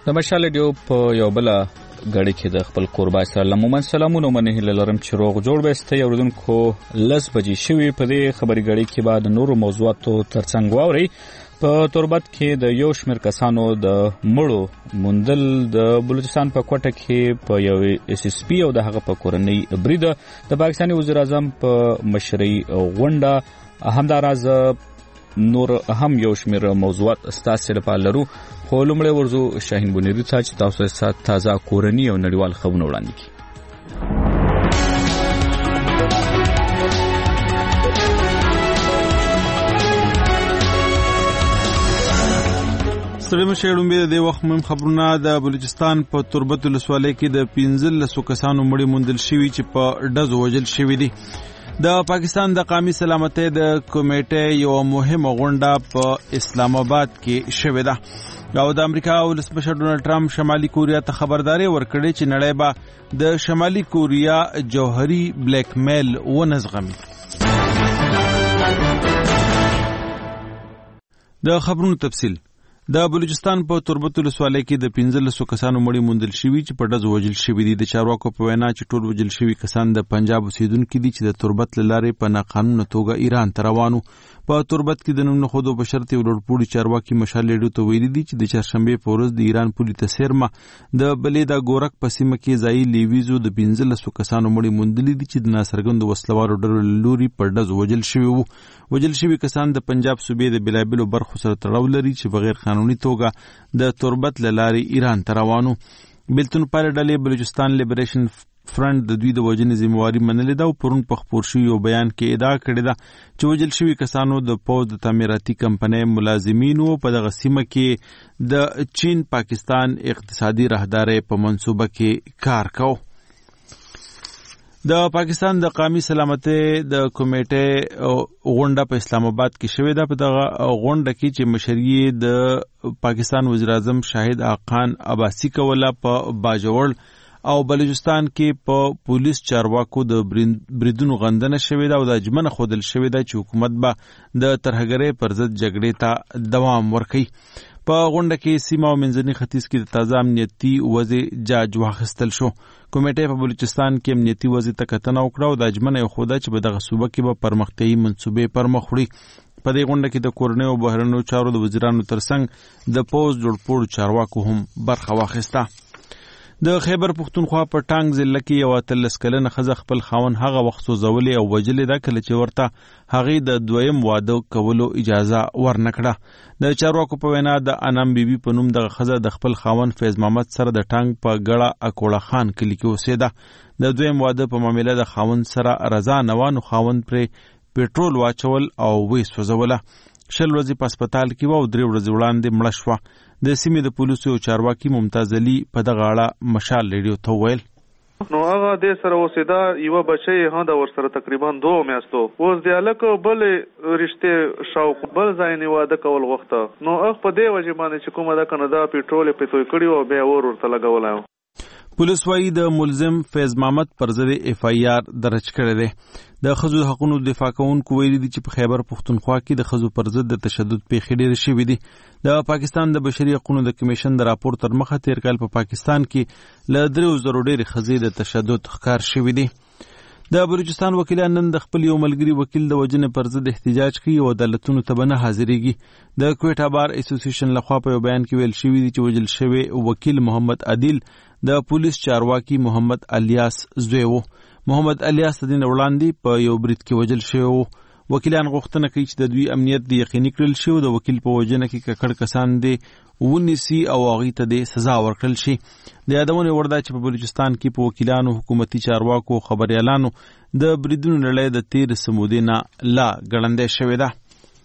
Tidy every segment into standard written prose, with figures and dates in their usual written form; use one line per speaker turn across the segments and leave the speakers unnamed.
د مشال ډیو په یو بل غړي کې د خپل قربا سره عموما سلامونه منه لرم چې روغ جوړ بسته اوردونکو لس بجې شوي په دې خبري غړي کې بعد نورو موضوعاتو ترڅنګ واوري په تربت کې د یو شمېر کسانو د مړو مندل د بلوچستان په کوټه کې په یو اس اس پی او د هغه په کورنۍ برید د پاکستاني وزیر اعظم په مشرۍ غونډه همداراز نور هم یو شمېر موضوعات ستاسو لپاره لرو خو لومړی ورزو شاهین بنيري ته چې تاسو سره تازه کورنۍ او نړیوال خبرونه وړاندې کړي.
سره مشهورم به د وخت مهم خبرونه د بلوچستان په تربت ولسوالۍ کې د 15 کسانو مړي موندل شوي چې په ډزو وژل شوي دي. د پاکستان د قومي سلامتۍ د کمیټې یو مهمه غونډه په اسلام آباد کې شوې ده او د امریکا ولسمشر ډونالد ټرمپ شمالي کوریا ته خبرداري ورکړې چې نړۍ به د شمالي کوریا جوهري بلیک میل ونزغمي. د خبرونو تفصیل د بلوچستان په تربت ولسوالۍ کې د 15 کسانو مړي موندل شوي چې په ډزو وژل شوي دي. د چارواکو په وینا چې ټول وژل شوي کسان د پنجاب اوسیدونکي دي چې د تربت له لارې په ناقانونه توګه ایران ته روانو. په تربت کې د نوم نښودو په شرط یو لوړپوړي چارواکي مشال ریډیو ته ویلي دي چې د چهارشنبې په ورځ د ایران پولي ته سیرمه د بلې د ګورک په سیمه کې ځایي لیویزو د 15 کسانو مړي موندلي دي چې د ناڅرګندو وسلوالو ډلو لوري په ډزو وژل شوي وو. وژل شوي کسان د پنجاب صوبې د بېلابېلو برخو سره تړاو لري چې بغیر قانوني توګه د تربت له لارې ایران ته روانو. بېلتون پالې ډلې بلوچستان لیبریشن فرنٹ د دوی د وژنې ذمہواري منلې ده او پرون په خپور شوي یو بیان کې ادعا کړې ده چې وژل شوي کسانو د پوځ د تعمیراتي کمپنۍ ملازمینو په دغه سیمه کې د چین پاکستان اقتصادي راهدارۍ په منصوبه کې کار کوي. د پاکستان د قومي سلامتۍ د کمیټې غونډه په اسلام آباد کې شوې ده. په دغه غونډه کې چې مشري د پاکستان وزیر اعظم شاهد خان عباسي کوله په باجوړ او بلوچستان کې په پولیس چارواکو د بریدونو غندنه شوې ده او د اجمنه خودل شوې ده چې حکومت به د ترهګرۍ پر ضد جګړې ته دوام ورکړي. په غونډه کې سیمه او منځني ختیځ کې د تازه امنیتي وضع جاج واخیستل شو. کمیټې په بلوچستان کې امنیتي وضع ته کتنه وکړه او د اجمنه خوده چې په دغه صوبه کې به پرمختیایي منصوبې پر مخ وړي. په دې غونډه کې د کورنۍ او بهرنیو چارو د وزیرانو ترڅنګ د پوځ جوړپوړو چارواکو هم برخه واخیسته. د خیبر پښتونخوا په ټانګ ضلع کې یو 13 کلنه ښځه خپل خاوند هغه وخت سوځولې او وژلې ده کله چې ورته هغې د دویم واده کولو اجازه ورنکړه. د چارواکو په وینا د انم بیبي په نوم دغه ښځه د خپل خاوند فیض محمد سره د ټانګ په ګړه اکوړه خان کلي کې اوسېده. د دویم واده په معامله د خاوند سره رضا نه وه نو خاوند پرې پېټرول واچول او ویې سوځوله. 20 ورځې په هسپتال کې وه او 3 ورځې وړاندې مړه شوه. د سیمې د پولیسو یو چارواکي ممتاز علي په دغه اړه مشال ریډیو ته وویل
نو هغه د سره اوسېدا یو بچی هدا ور سره تقریبا 2 میاشتو اوس د الکو بل رشته شاوق بل ځای نه واده کول وخته نو هغه په دې وجه باندې چې کومه دا کنه دا پېټرول په توې کړی او بیا ورته لګولای.
پولیس وايي د ملزم فیض محمد پر ضد اف ای آر درج کړی دی. د ښځو حقوقو دفاع کوونکو ویلي دي چې په خیبر پښتونخوا کې د ښځو پر ضد د تشدد پیښې ډېرې شوې دي. د پاکستان د بشري حقوقو د کمیشن د راپور تر مخه تیر کال په پاکستان کې له 3,000 ډېرې ښځې د تشدد ښکار شوې دي. د بلوچستان وکیلان نن د خپل یو ملګري وکیل د وژنې پر ضد احتجاج کوي او عدالتونو ته به نه حاضرېږي. د کویټا بار اسوسییشن لخوا په یو بیان کې ویل شوي دي چې وژل شوی وکیل محمد عادل د پولیس چارواکي محمد الیاس زوی و. محمد الیاس د دین وړاندې په یو برید کې وژل شوی و. وکیلان غوښتنه کوي چې د دوی امنیت د یقیني کړل شي او د وکیل په وژنه کې ککړ کسان دي ونیسي او هغې ته د سزا ورکړل شي. د یادونې وړ ده چې په بلوچستان کې په وکیلانو، حکومتي چارواکو او خبریالانو د بریدونو لړۍ د تېرې سمودې نه لا ګړندی شوې ده.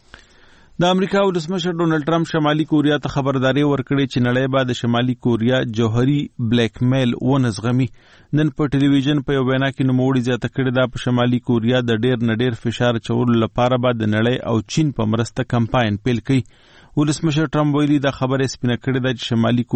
د امریکا ولسمشر ډونالد ټرمپ شمالي کوریا ته خبرداري ورکړې چې نړۍ به د شمالي کوریا جوهري بلیک میل ونزغمي. نن په ټلویزیون په یو وینا کې نوموړي زیاته کړې ده په شمالي کوریا د ډېر نه ډېر فشار اچولو لپاره به د نړۍ او چین په مرسته کمپاین پیل کړي. ولسمشر ټرمپ ویلي دا خبره سپینه کړې ده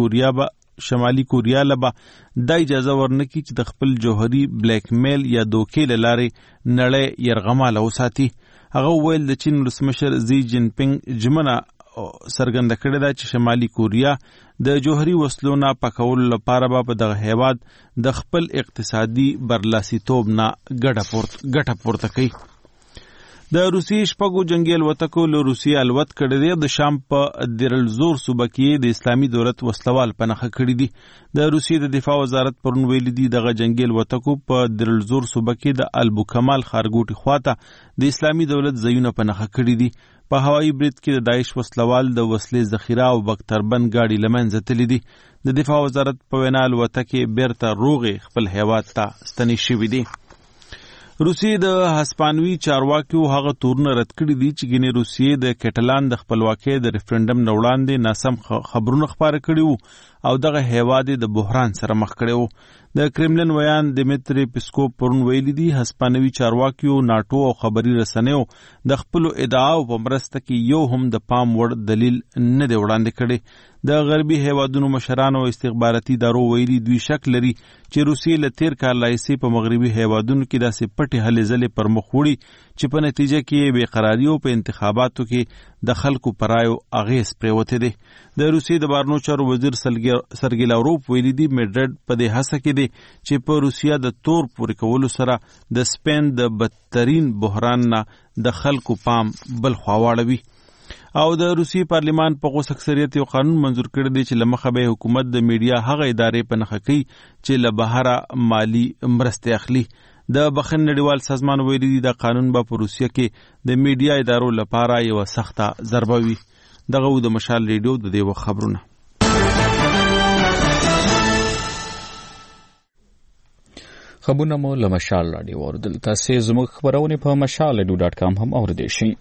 چې شمالي کوریا له به دا اجازه ورنکړي چې د خپل جوهري بلیک میل یا دوکې له لارې نړۍ یرغماله وساتي. هغه ویل د چین ولسمشر زی جین پینګ ژمنه څرګنده کړې ده چې شمالي کوریا د جوهري وسلو نه پاکولو لپاره به په دغه هیواد د خپل اقتصادي برلاسیتوب نه ګټه پورته کوي. د روسیې شپږو جنگي الوتکو له روسیې الوت کړی دی. د شام په دیرالزور صوبه کې د اسلامي دولت وسلوال په نښه کړي دي. د روسیې د دفاع وزارت پرون ویلي دي دغه جنگي الوتکو په دیرالزور صوبه کې د البوکمال ښارګوټي خواته د اسلامي دولت ځایونه په نښه کړي دي. په هوایي برید کې د داعش وسلوال د وسلې ذخیره او بختربند ګاډي له منځه تللي دي. د دفاع وزارت په وینا الوتکې بیرته روغې خپل هیواد ته ستنې شوي دي. روسیې د هسپانوي چارواکیو هغه تورونه رد کړي دي چې ګینې روسیې د کټلان د خپلواکۍ د ریفرنډم نه وړاندې ناسم خبرونه خپاره کړي وو او دغه هیواد د بحران سره مخ کړی وو. د کرملن ویان دیمیتری پیسکوف پرون ویلي دي هسپانوي چارواکیو ناټو او خبري رسنیو د خپلو ادعاو په مرسته کې یو هم د پام وړ دلیل نه دی وړاندې کړی. د غربي هیوادونو مشرانو او استخباراتي ادارو ویلي دوی شک لري چې روسیې له تیر کال راهیسې په مغربي هیوادونو کې داسې پټې هلې ځلې پر مخ وړي چې په نتیجه کې بېقراري او په انتخاباتو کې د خلکو پر رایو اغېز پرېوتی دی. د روسیې د بهرنیو چارو وزیر سرګی لاوروف ویلي دي میډرډ په دې هڅه کې دی چې په روسیه د تور پورې کولو سره د سپین د بدترین بحران نه د خلکو پام بل خوا واړوي. او د روسیې پارلمان په غوڅ اکثریت یو قانون منظور کړی دی چې له مخه به حکومت د میډیا هغه ادارې په نښه کوي چې له بهره مالی مرستې اخلي. د بخښنې نړیوال سازمان ویلي دي دا قانون به په روسیه کې د میډیا ادارو لپاره یوه سخته ضربه وي. دغه د مشال ریډیو د دې وخت خبرونه.
خبرونه مو له مشال راډیو اوریدل. تاسې زموږ خبرونه په mashalradio.com هم اوریدلی شئ.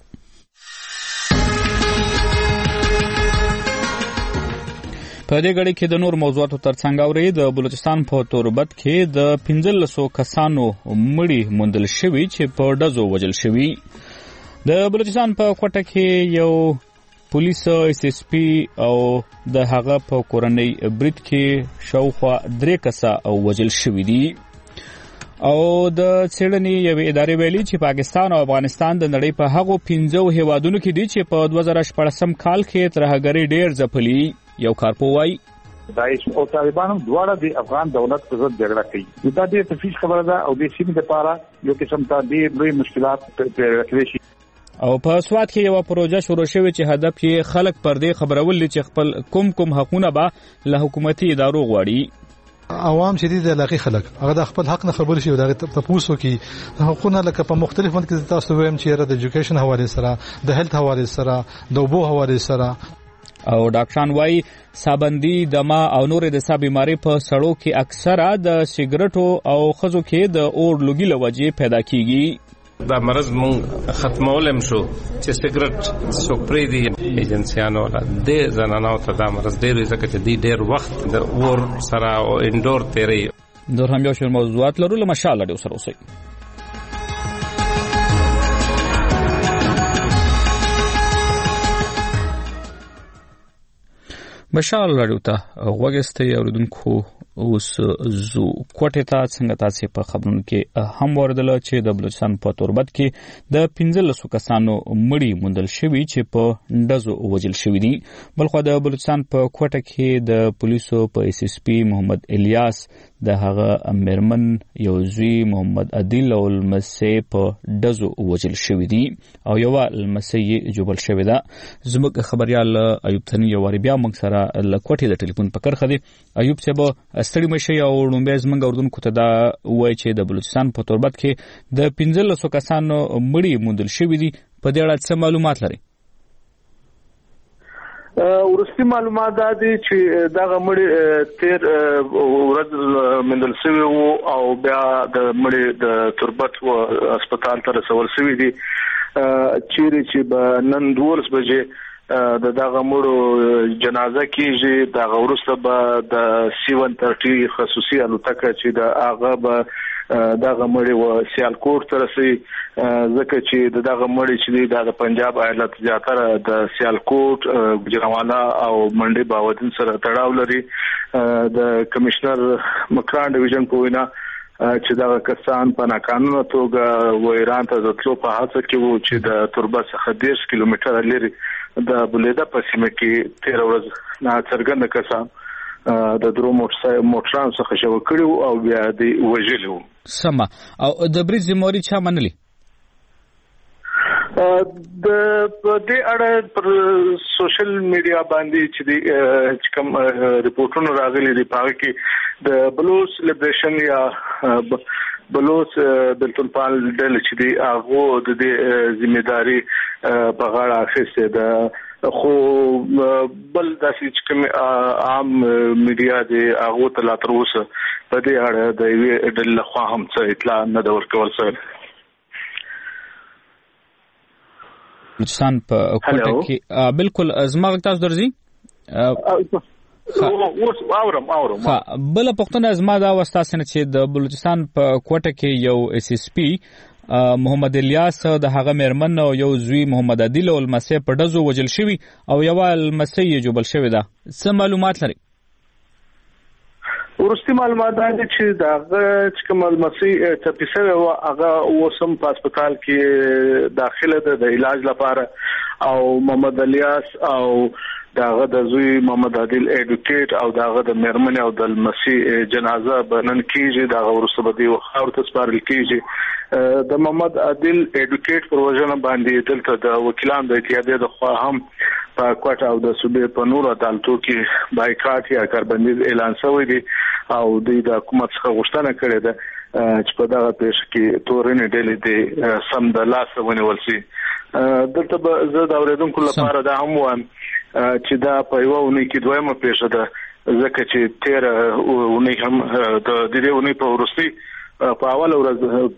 په دې غړي کې د نور موضوعاتو ترڅنګ اوري د بلوچستان په توربت کې د 1500 کسانو مړي موندل شوي چې په ډزو وژل شوي. د بلوچستان په کوټه کې یو پولیس اس اس پی او د هغه په کورنۍ برید کې شاوخوا 3 کسه وژل شوي دي. او د څېړنې یوې ادارې ویلي چې پاکستان او افغانستان د نړۍ په هغو 15 هیوادونو کې دي چې په 2014 کال کې ترهګرۍ ډېر ځپلي. یو کارپو وایي
داعش او طالبان هم دواړه د افغان دولت په ضد جګړه کوي. دا ډېر تفصیل خبره ده او د سیمې لپاره یو قسم ته ډېر لوی مشکلات پیدا کړي.
او په سواد کې یو پروژه شروع شوې چې هدف یې خلک پر دې خبرول چې خپل کوم حقونه به له حکومتي ادارو غواړي.
عوام چې دي د علاقې خلک هغه د خپل حق نه خبر شي او د تاسو کې حقونه لکه په مختلفو کې تاسو وایم چې د ایجوکیشن حواله سره د هیلث حواله سره د اوبو حواله سره.
او ډاکټران وایي سابندي دما او نورې د سا بیماری په سړو کې اکثره د سیګریټو او خزو کې د اور لوګي له وجې پیدا کیږي.
دا مرض مونږ ختمولم شو چې سیګریټ څوک پرېږدي ایجنسیانو د زنانو ته دا مرض ډېر ځکه چې دی ډېر وخت د اور سره او انډور تیری.
نور هم یو شمېر موضوعات لرو له مشال راډیو سره اوسئ. مشال راډیو ته غوږ اوریدونکو اوس زو کوټه ته څنګه تاسو په خبرونو کې هم وردل چې د بلوچستان په توربت کې د 1500 کسانو مړي موندل شوي چې په ډزو وژل شوي دي. بلخو د بلوچستان په کوټه کې د پولیسو په اس اس پی محمد الیاس د هغه میرمن یو زوی محمد عادل او المسې په ډزو وژل شوي دي او یو المسې جوبل شوی ده. زموږ خبريال ایوب تنی یو بیا موږ سره له کوټې د ټلیفون په کرخه دي. ایوب صاحب ستړي مشه او لومبه زمنګ اردوونکو ته دا وایي چې د بلوچستان په توربت کې د 1500 کسانو مړي موندل شوي دي. په دې اړه څه معلومات لري؟
ورستي معلومات دا دي چې دا مړي تیر ورځ موندل شوی وو او بیا د مړي د توربت و هسپتال ته رسول شوی دي. چیرې چې نن 2 بجې د دغه مړو جنازه کیږي. د غورسته به د C-130 خصوصي الوتکه چې د هغه به دغه مړي و سیالکوټ ته رسي ځکه چې دغه مړي چې د پنجاب ایالت زیاتره د سیالکوټ ګجرانوالا او منډي باودین سره تړاو لري. د کمشنر مکران ډیویژن په وینا چې دا کسان په ناقانونه توګه و ایران ته تلو په هڅه کې وو چې د توربت څخه 10 کیلومتره لري د بولیدا په سیمه کې 13 ورځ نه څرګند کسان د درو موټران څخه شو کړو او بیا د وژلو.
سما او د بریټ زموري چا منلي؟
د دې اړه پر سوشل میډیا باندې چې کوم ریپورتونه راغلي دي په کې د بلوچ لیبریشن یا بلوچ بلتونپال ډله چې دی هغه د دې ځمېداري په غاړه اخیسته ده، خو بل داسې چې کوم عام میډیا دی هغه ته لا تر اوسه په دې اړه د یوې ډلې خوا هم څه اطلاع نه ده ورکول شوې.
بلوچستان په کوټه کې بالکل ازما تاسو درځي
اورم
بل پښتون ازما دا واستاسنه چې د بلوچستان په کوټه کې یو اس اس پی محمد الیاس د هغه مرمن او یو زوی محمد عادل او المسی په دزو وجل شوی او یو المسی جوبل شوی دا څه معلومات لري؟
ورستي معلومات دي چې داغه چې کوم المسی تپیسه او هغه وسم په هسپتال کې داخله ده د علاج لپاره او محمد الیاس او داغه د زوی محمد عادل اډوکیټ او داغه د مرمن او د المسی جنازه بنن کیږي داغه ورسره دی خاور ته سپارل کیږي. د محمد عادل اډوکیټ پر وجنه باندې دلته د وکیلان د اتحادیه د خوا هم په کوټه او د صوبې په نور عدالتو کې بایکاټ یا کاربندیز اعلان شوی دی او د حکومت څخه غوښتنه کړې ده چې په دغه پیښه کې تورنې ډلې د سم د لاس ونیول شي. دلته به زه د اوریدونکو لپاره دا هم وایم چې دا په یو ونې کې دویمه پیښه ده ځکه چې 13 ونې هم د دې ونې په ورستي په اول ورځ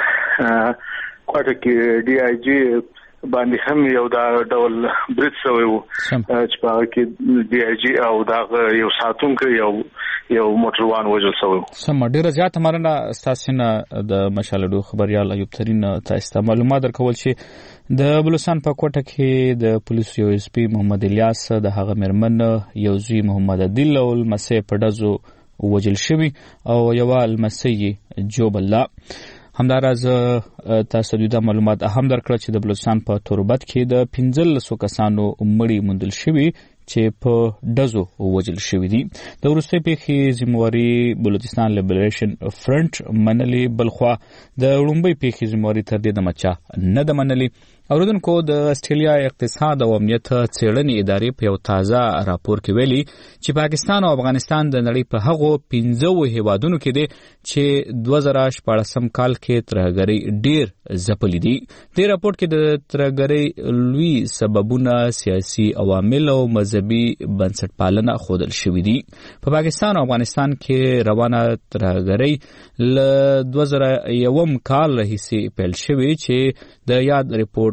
په کوټه کې ډي آی جی باندې هم یو دا ډول بریټ شوی وو چې په کې ډي آی جی او دا یو ساتونکو یو موټروان وژل شوی.
سم ډیره زیات مرنه استاسینه د مشالډو خبريال ایوب ترين تاسو معلومات درکول چې د بلوچستان په کوټه کې د پولیس یو اس پی محمد الیاس د هغه مرمن یو زوی محمد عادل او المسی په دزو وژل شوی او یو المسی جوب الله. همداراز تاسو د معلومات هم درکړه چې د بلوچستان په توربت کې د 15 کسانو مړی موندل شوی چې په دزو وژل شوی دي. د ورسته پیښې ذمہواری بلوچستان لیبریشن فرنٹ منلي، بلخوا د وړومبۍ پیښې ذمہواری تر دې د مچا نه د منلي. اوردونکو د استرالیا اقتصاد او امنیت څېړنې ادارې په یو تازه راپور کې ویلي چې پاکستان او افغانستان د نړۍ په هغو 15 هیوادونو کې دي چې 2014 کال کې ترهګرۍ ډیر ځپلي دي. د راپور کې د ترهګرۍ لوی سببونه سیاسي عوامل او مذهبي بنسټپالنه ښودل شوي دي. په پاکستان او افغانستان کې روانه ترهګرۍ له 2001 کال راهیسې پیل شوې چې د یاد ریپورت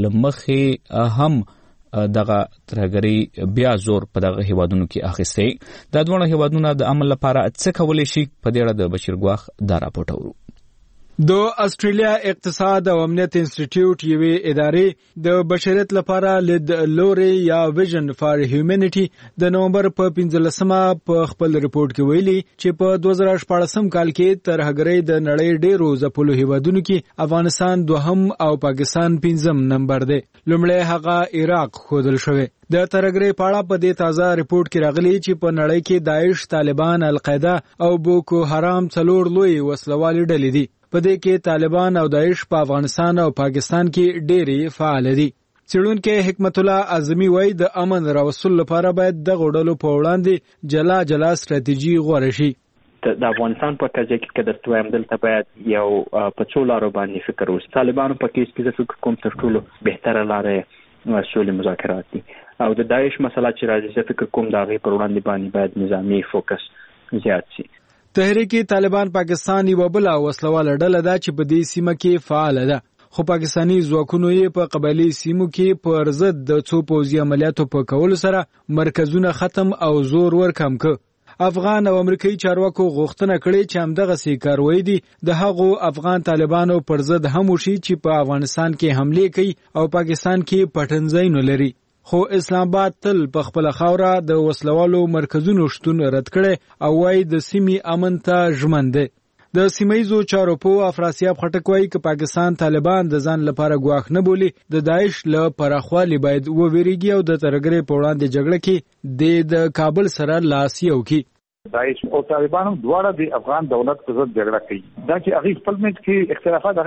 لمخې هم دغه ترهګرۍ بیا زور په دغه هیوادونو کې اخیسته. د دوه هیوادونو د عمل لپاره څه کولای شي په دې اړه د بشیر ګواخ دا راپورټ اورو.
د استرالیا اقتصاد او امنیت انسټیټیوټ یوې ادارې د بشریت لپاره لید لوري یا ویژن فار هیومنټي د نومبر په 15مه په خپل ریپورت کې ویلي چې په 2014 کال کې ترهګرۍ د نړۍ ډیرو ځپلو هیوادونو کې افغانستان دوهم او پاکستان 5م نمبر دی. لومړی هغه عراق ښودل شوی. د ترهګرۍ په اړه په دې تازه ریپورت کې راغلي چې په نړۍ کې داعش، طالبان، القاعده او بوکو حرام څلور لوی وسلوالې ډلې دي. په دې کې طالبان او داعش په افغانستان او پاکستان کې ډېری فعال دي. څېړونکي حکمت الله اعظمي وایي د امن راوستلو لپاره باید د غوډلو په وړاندې جلا ستراتیژي غوره شي.
د افغانستان په قضیه کې کدر تویم دلته باید یو په څو لارو باندې فکر وشي. طالبانو په کیس کې فکر کوم تر ټولو بهتره لارې سولې مذاکرات دي او د داعش مسله چې راځي فکر کوم دا غي پر وړاندې باندې باید نظامی فوکس زیات شي.
تحریک طالبان پاکستان یو بل وسلواله ډله ده چې په دې سیمه کې فعال ده، خو پاکستانی ځواکونو یې په قبایلی سیمو کې پر ضد د څو پوځي عملیاتو په کولو سره مرکزونه ختم او زور ورکم ک. افغان او امریکایي چارواکو غوښتنه کړې چې همدغه سي کاروي دي د هغو افغان طالبانو پر ضد هم وشي چې په افغانستان کې حمله کوي او پاکستان کې پټنځای نه لري. خو اسلام آباد تل په خپل خاوره د وسلوالو مرکزونو شتون رد کړي او وايي د سیمې امن ته ژمن دی. د سیمایزو چارو په افراسیاب خټک وایي چې پاکستان طالبان د ځان لپاره ګواښ نه بولي، د داعش له پراخوالي باید وویریږي او د ترګرې په وړاندې جګړه کې د کابل سره لاس یو کړي.
داعش او طالبان دواړه د افغان دولت په ضد جګړه کوي. دا چې هغه خپل منځ کې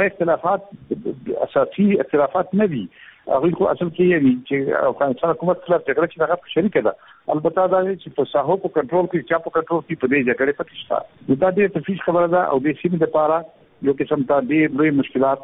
اختلافات اساسي اختلافات نه دي، هغه کو اصل کې یی چې افغانستان حکومت خلاف جګړه چې هغه شریک ده. البته دا چې په ساحو په کنټرول کې چا په کنټرول کې په دې جګړه پاتې شته. دا ډېر تفصیل خبره ده او د سیمې لپاره یو قسم ته ډېر لوی مشکلات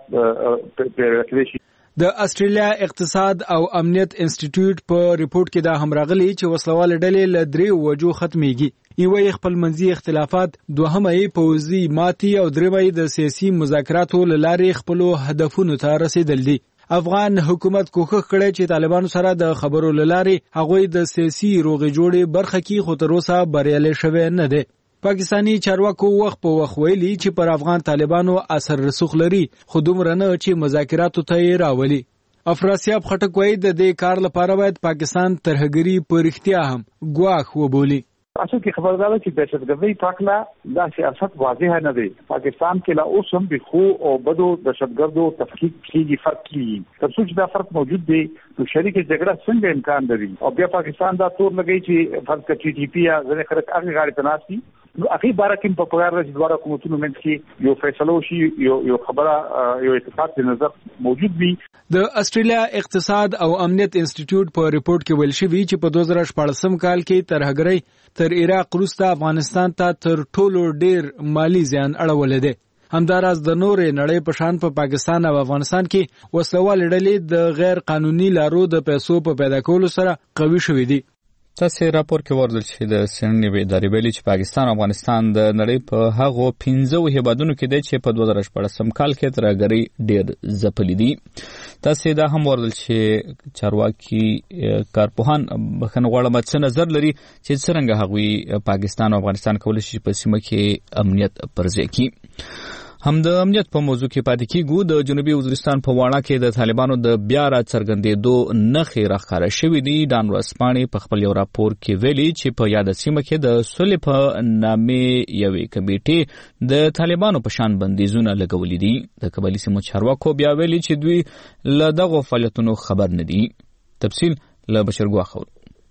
پیدا شي.
د استرالیا اقتصاد او امنیت انسټیټیوټ په ریپورت کې دا هم راغلي چې وسلوال ډلې له 3 وجو ختميږي. یو خپل منځي اختلافات، دوهمه پوځي ماتي او درېمه د سیاسي مذاکراتو لارې خپل هدفونو ته رسیدل دي. افغان حکومت کوښښ کړی چې طالبانو سره د خبرو لارې هغوی د سیاسي روغې جوړې برخه کې خو تر اوسه بریالي شوی نه دی. پاکستانی چارواکو وخت په وخت ویلي چې پر افغان طالبانو اثر رسوخ لري، خو دومره نه چې مذاکراتو ته یې راولي. افراسیاب خټک وایي د دې کار لپاره باید پاکستان ترهګري په رښتیا هم ګواښ وبولي.
اصل کې خبردار چې دهشتګردي پاکلا دا سیاست واضح نه دی. پاکستان کې لا اوس هم د خو او بدو دهشتګردو تفکیک کیږي، فرق کیږي. تر څو چې دا فرق موجود دی نو شریک جګړه څنګه امکان لري؟ او بیا پاکستان دا تور لګی چې فرض کړئ ټي ټي پی یا ځنې خلک هغه غاړي تناسي نو اخی بارکین په پرار راځي دوه حکومتونو منځ کې یو فیصله شي، یو خبره، یو اتفاق د نظر موجود وي.
د استرالیا اقتصاد او امنیت انسټیټیوټ په ریپورت کې ویل شوی چې په 2014 کال کې ترهګرۍ تر عراق وروسته افغانستان ته تر ټولو ډیر مالی زیان اړولی دی. همداراز د نورې نړۍ په شان په پاکستان او افغانستان کې وسلوال ډلې د غیر قانوني لارو د پیسو په پیدا کولو سره قوي شوې دي.
تاسو راپور کې ورزل چې د سننې ادارې ویلي چې پاکستان او افغانستان د نړۍ په هغو 15 هیوادونو کې دي چې په 2014 کال کې ترهګرۍ ډېر ځپلي دي. تاسو دا هم ورزل چې چارواکي کارپوهان بخښنه غواړم څه نظر لري چې څنګه هغوی پاکستان او افغانستان کولی شي په سیمه کې امنیت پرځای کړي. هم د امنیت په موضوع کې پاتې کیږو. د جنوبي وزیرستان په واڼه کې د طالبانو د بیا را څرګندېدو نښې راښکاره شوې دي. ډان ورځپاڼې په خپل یو راپور کې ویلي چې په یاده سیمه کې د صلح په نامې یوې کمیټې د طالبانو په شان بندیزونه لګولي دي. د قبایلي سیمو چارواکو بیا ویلي چې دوی له دغو فعالیتونو خبر نه دي. تفصیل له بشر ګواخور.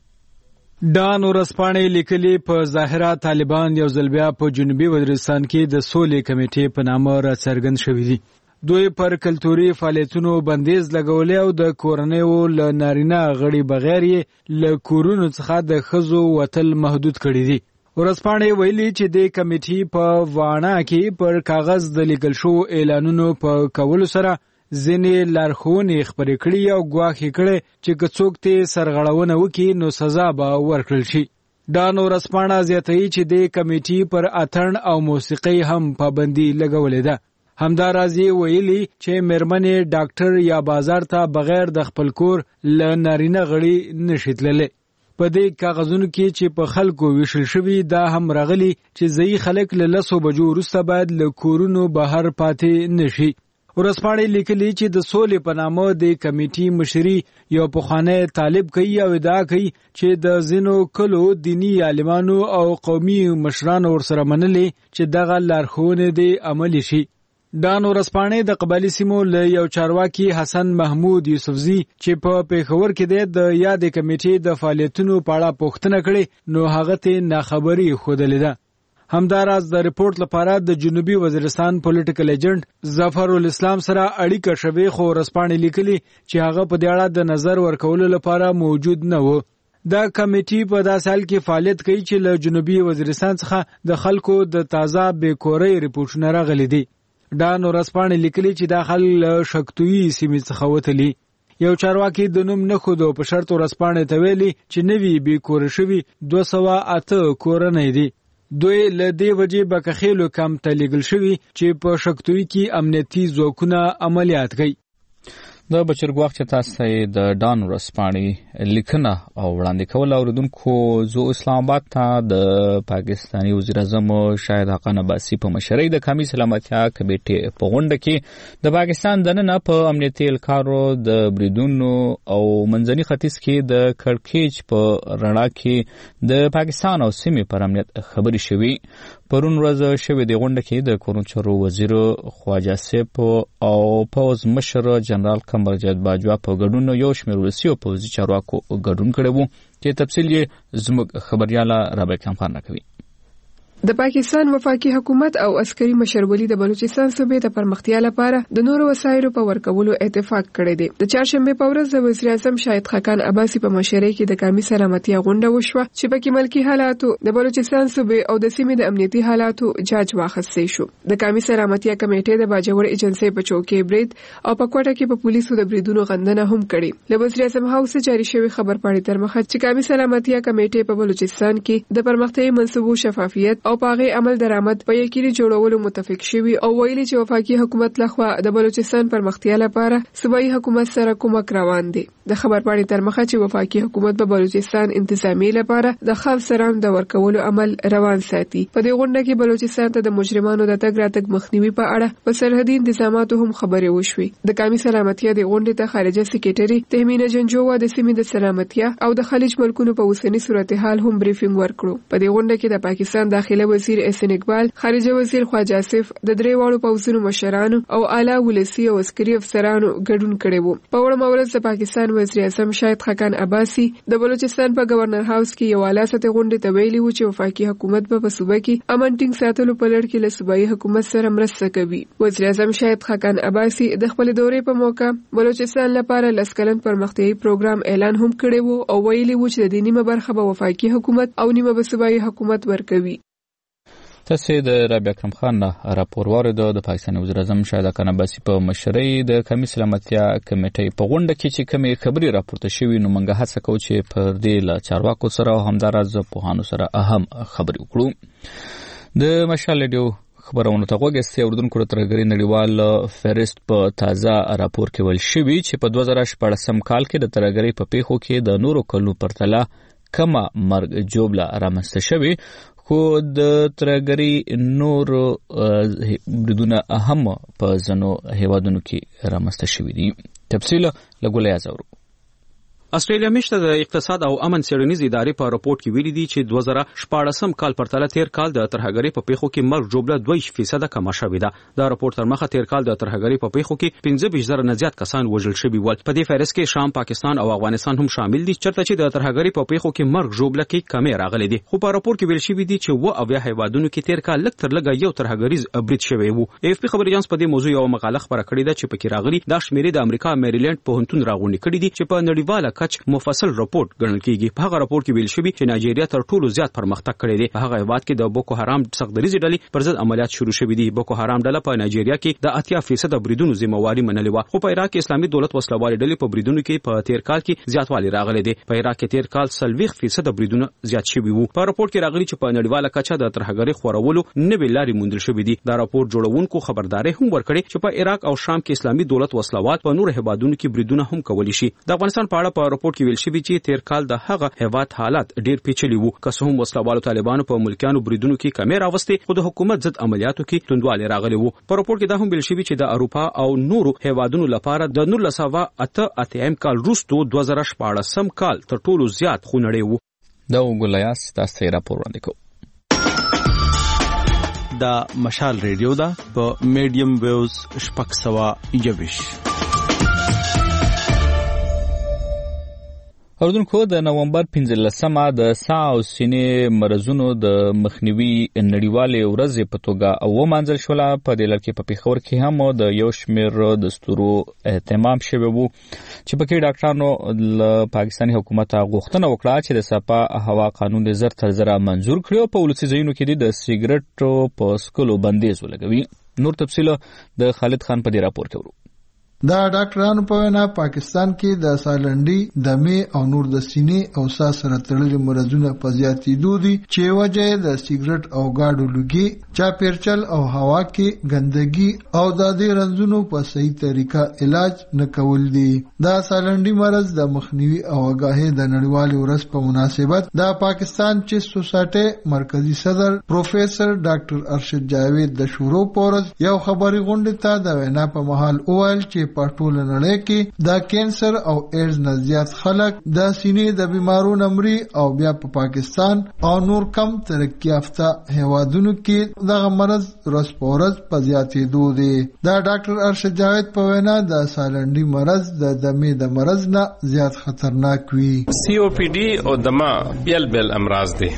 ډان ورځپاڼې لیکلي په ظاهره طالبان یو ځل بیا په جنوبي وزیرستان کې د سولې کمیټې په نامه راڅرګند شوي دي. دوی پر کلتوري فعالیتونو بندیز لګولي او د کورنیو له نارینه غړي بغیر یې له کورونو څخه د ښځو وتل محدود کړي دي. ورځپاڼې ویلي چې د کمیټې په واڼه کې پر کاغذ د لیکل شوو اعلانونو په کولو سره ځینې لارښوونې خپرې کړي او ګواښ یې کړی چې که څوک ترې سرغړونه وکړي نو سزا به ورکړل شي. ډان ورځپاڼه زیاتوي چې د کمیټې پر اتڼ او موسیقۍ هم پابندي لګولې ده. همداراز یې ویلي چې میرمنې ډاکټر یا بازار ته بغیر د خپل کور له نارینه غړي نشي تللی. په دې کاغذونو کې چې په خلکو ویشل شوي دا هم راغلي چې ځایي خلک له 10 بجو وروسته باید له کورونو بهر پاتې نشي. ورځپاڼې لیکلي چې د سولې په نامه د کمیټې مشري یو پخوانی طالب کوي او ادعا کوي چې د ځینو کلو دینی عالمانو او قومي مشرانو ورسره منلي چې دغه لارښوونې دې عملي شي. ډان ورځپاڼې د قبایلي سیمو له یو چارواکي حسن محمود یوسفزي چې په پیښور کې د یادې کمیټې د فعالیتونو په اړه پوښتنه کړې نو هغه ته ناخبري ښودلې ده. همداراز د ریپورت لپاره د جنوبي وزیرستان پولیټیکل ایجنټ ظفر الاسلام سره اړیکه شوې، خو ورځپاڼې لیکلي چې هغه په دې اړه د نظر ورکولو لپاره موجود نه و. دا کمیټې په داسې حال کې فعالیت کوي چې له جنوبي وزیرستان څخه د خلکو د تازه بېکورۍ ریپورټونه راغلي دي. ډان ورځپاڼې لیکلي چې دا خلک له شکتویي سیمې څخه وتلي. یو چارواکي د نوم نه ښودو په شرط ورځپاڼې ته ویلي چې نوي بېکوره شوي 208 کورنۍ دي. دوی له دې وجې بکخېلو کم ته لیږل شوي چې په شکتوي کې امنیتي ځواکونه عملیات کوي.
د بچرګواخ چې تاسو د ډان ورځپاڼې لیکنه او وړاندې کول اوریدونکو زو اسلام آباد ته د پاکستاني وزیر اعظم شاهد حقان عباسي په مشرۍ د قومي سلامتیا کمیټې په غونډه کې د پاکستان دننه په امنیتي الکارو د بریدونو او منځني ختیځ کې د کړکېچ په رڼا کې د پاکستان او سیمې پر امنیت خبرې شوې. پرون ورځ شوې د غونډه کې د کورن چارو وزیر خواجه سیف او پوز مشر جنرال قمرجیت باجوا په ګډون یو شمېر ولسي او پوځي چارواکو ګډون کړی وو چې تفصیل یې زموږ خبرياله رابعه کمپان کوي.
د پاکستان وفاقي حکومت او عسکري مشرولي د بلوچستان صوبې د پرمختیا لپاره د نورو وسایلو په ورکولو اتفاق کړی دی. د چهارشنبه په ورځ د وزیر اعظم شاهد خاقان عباسي په مشرۍ کې د قومي سلامتیا غونډه وشوه چې پکې ملکی حالاتو د بلوچستان صوبې او د سیمې د امنیتي حالاتو جاج واخیستل شو. د قومي سلامتیا کمیټې د باجوړ ایجنسی په چوکۍ برید او په کوټه کې په پولیسو د بریدونو غندنه هم کړې. له وزیر اعظم هاوس جاری شوی خبر پاڼې تر مخه چې قومي سلامتیا کمیټې په بلوچستان کې د پرمختیايي منصوبو شفافیت او پاغي عمل درآمد په یقیني جوړولو متفق شوی او ویلي چې وفاقي حکومت لخوا د بلوچستان پرمختیا لپاره صوبایي حکومت سره کومک روان دی. د خبر پاڼې تر مخه چې وفاقي حکومت په بلوچستان انتظامی لپاره د خاص سران د ورکولو عمل روان ساتي. په دې غونډه کې بلوچستان ته د مجرمانو د تګ راتګ مخنیوي په اړه په سرحدي انتظاماتو هم خبرې وشوي. د قومي سلامتیا د غونډې ته خارجه سکریټري تهمینه جنجووا د سیمې د سلامتیا او د خلیج ملکونو په اوسنی صورتحال هم بریفینګ ورکړو. په دې غونډه کې د پاکستان داخله وزیر احسان اقبال، خارجه وزیر خواجه آصف، د درې واړو پوځونو مشرانو او اعلی ولسی او عسکري افسرانو ګډون کړي وو. په وړاندې ورځ د پاکستان وزیر اعظم شاهد خاقان عباسي د بلوچستان په گورنر هاوس کې یو اعلی سطحي غونډه ته ویلي و چې وفاقي حکومت په صوبه کې امن ټینګ ساتلو په لړ کې له صوبایي حکومت سره مرسته کوي. وزیر اعظم شاهد خاقان عباسي د خپل دورې په موقع بلوچستان لپاره لسکلن پرمختیايي پروګرام اعلان هم کړی وو او ویلي و چې د نیمه برخه به وفاقي حکومت او نیمه به صوبایي حکومت ورکوي.
تاسو د رابعه اکرم خان راپور واردو د پاکستان وزیر اعظم شاهد خاقان عباسي په مشرۍ د قومي سلامتیا کمیټې په غونډه کې چې کومې خبري راپورته شوې نو موږ هڅه کوو چې پر دې له چارواکو سره او همدارز پوهانو سره اهم خبري وکړو. د مشال ریډیو خبرونه ته وګورئ. اردوونکو ترګری نړیوال فهرست په تازه راپور کې ویل شوی چې په 2014 کال کې د ترګری په پیښو کې د نورو کلونو پرتله کمه مرګ جوړه رامنځته شوی، خو د ترګری نور بریدونه اهم په ځنو هیوادونو کې رامنځته شوي دي. تفصیل لګولای ازورو.
استرالیا مشته د اقتصاد او امن څېړنیز ادارې په راپور کې ویلي دي چې 2014 کال پرتله تیر کال د ترهګری په پیښو کې مرګ جوړه 2% کمه شوې ده. دا راپور تر مخه تیر کال د ترهګری په پیښو کې 15,000 نه زیات کسان وژل شوي ول. په دې فهرست کې شام، پاکستان او افغانستان هم شامل دي چرته چې د ترهګری په پیښو کې مرګ جوړه کې کمی راغلي دي. خو په راپور کې ویل شوی دي چې و اویا هیوادونو کې تیر کال لږ تر لږه یو ترهګریز برید شوی وو. AFP خبري اژانس په دې موضوع یو مقاله خبره کړې ده چې پکې راغلي دا شمیرې د امریکا میریلند پوهنتون راغونډي کړې دي چې په نړیواله کچ مفصل راپور ګڼل کیږي. په هغه راپور کې ویل شوی چې نایجیریا تر ټولو زیات پرمختګ کړی دی. په هغه هیواد کې د بوکو حرام سختدریزي ډلې پر ضد عملیات شروع شوي دي. بوکو حرام ډله په نایجیریا کې د 80% بریدونو ذمہواری منلې و. خو په عراق کې اسلامي دولت وسلوالې ډلې په بریدونو کې په تیر کال کې زیاتوالی راغلی دی. په عراق کې تیر کال 40% بریدونه زیات شوي وو. په راپور کې راغلي چې په نړیواله کچه د ترهګری خورولو نوې لارې موندل شوې دي. دا راپور جوړونکو خبرداري هم ورکړي چې په عراق او شام کې اسلامي دولت وسلوات په نور هیوادونو کې بریدونه هم کولی شي. د افغانستان په اړه په راپور کې ویل شوی چې تیر کال د هغه هیواد حالات ډیر پیچلي وو. که څه هم وسلوالو طالبانو په ملکیانو بریدونو کې کمی راوستي، خو د حکومت ضد عملیاتو کې توندوالی راغلی وو. په راپور کې دا هم ویل شوی چې د اروپا او نورو هیوادونو لپاره د 1988 کال وروسته 2014 کال تر ټولو زیات خونړی وو.
دا وګولایاس تاسو راپور وړاندې کوم.
دا مشال ریډیو دا په میډیم ویوز شپږ سوه یویش.
اردوونکو د نومبر 15 د سا او سینې مرزونو د مخنیوي نړیوالې ورځې په توګه ومانځل شوله. په دې لړ کې په پیښور کې هم د یو شمېر دستورو اهتمام شوی وو چې پکې ډاکټرانو له پاکستاني حکومت غوښتنه وکړه چې د صفا هوا قانون د زر تر زره منزور کړي. په ولسي ځایونو کې د سیګریټو په سکلو بندیز ولګوي. نور تفصیل د خالد خان په دې راپور کې ورو.
دا ډاکټرانو په وینا پاکستان کې د سالنډي، دمې او نور د سینې او سا سره تړلي مرزونه په زیاتېدو دي چې وجه د سیګریټ او گاډو لوګي، چاپیرچل او هوا کې ګندګي او د دې رنځونو په صحیح طریقه علاج نه کول دي. دا سالنډي مرز د مخنیوي او آگاهي د نړیوالې ورځ په مناسبت د پاکستان چیست سوسایټي مرکزی صدر پروفیسر ډاکټر ارشد جاوید د شروع پورز یو خبري غونډه ته د وینا په محل اوایل چې په ټول نړۍ کې د کینسر او ایډز نه زیات خلک د سینې د بیمارونو مري او بیا په پاکستان او نور کم ترقی یافته هیوادونو کې دغه مرض ورځ په ورځ په زیاتېدو دی. د ډاکټر ارشد جاوید په وینا د سالنډي مرض د دمې د مرض نه زیات خطرناک وي.
COPD او دمه بیل امراض دي.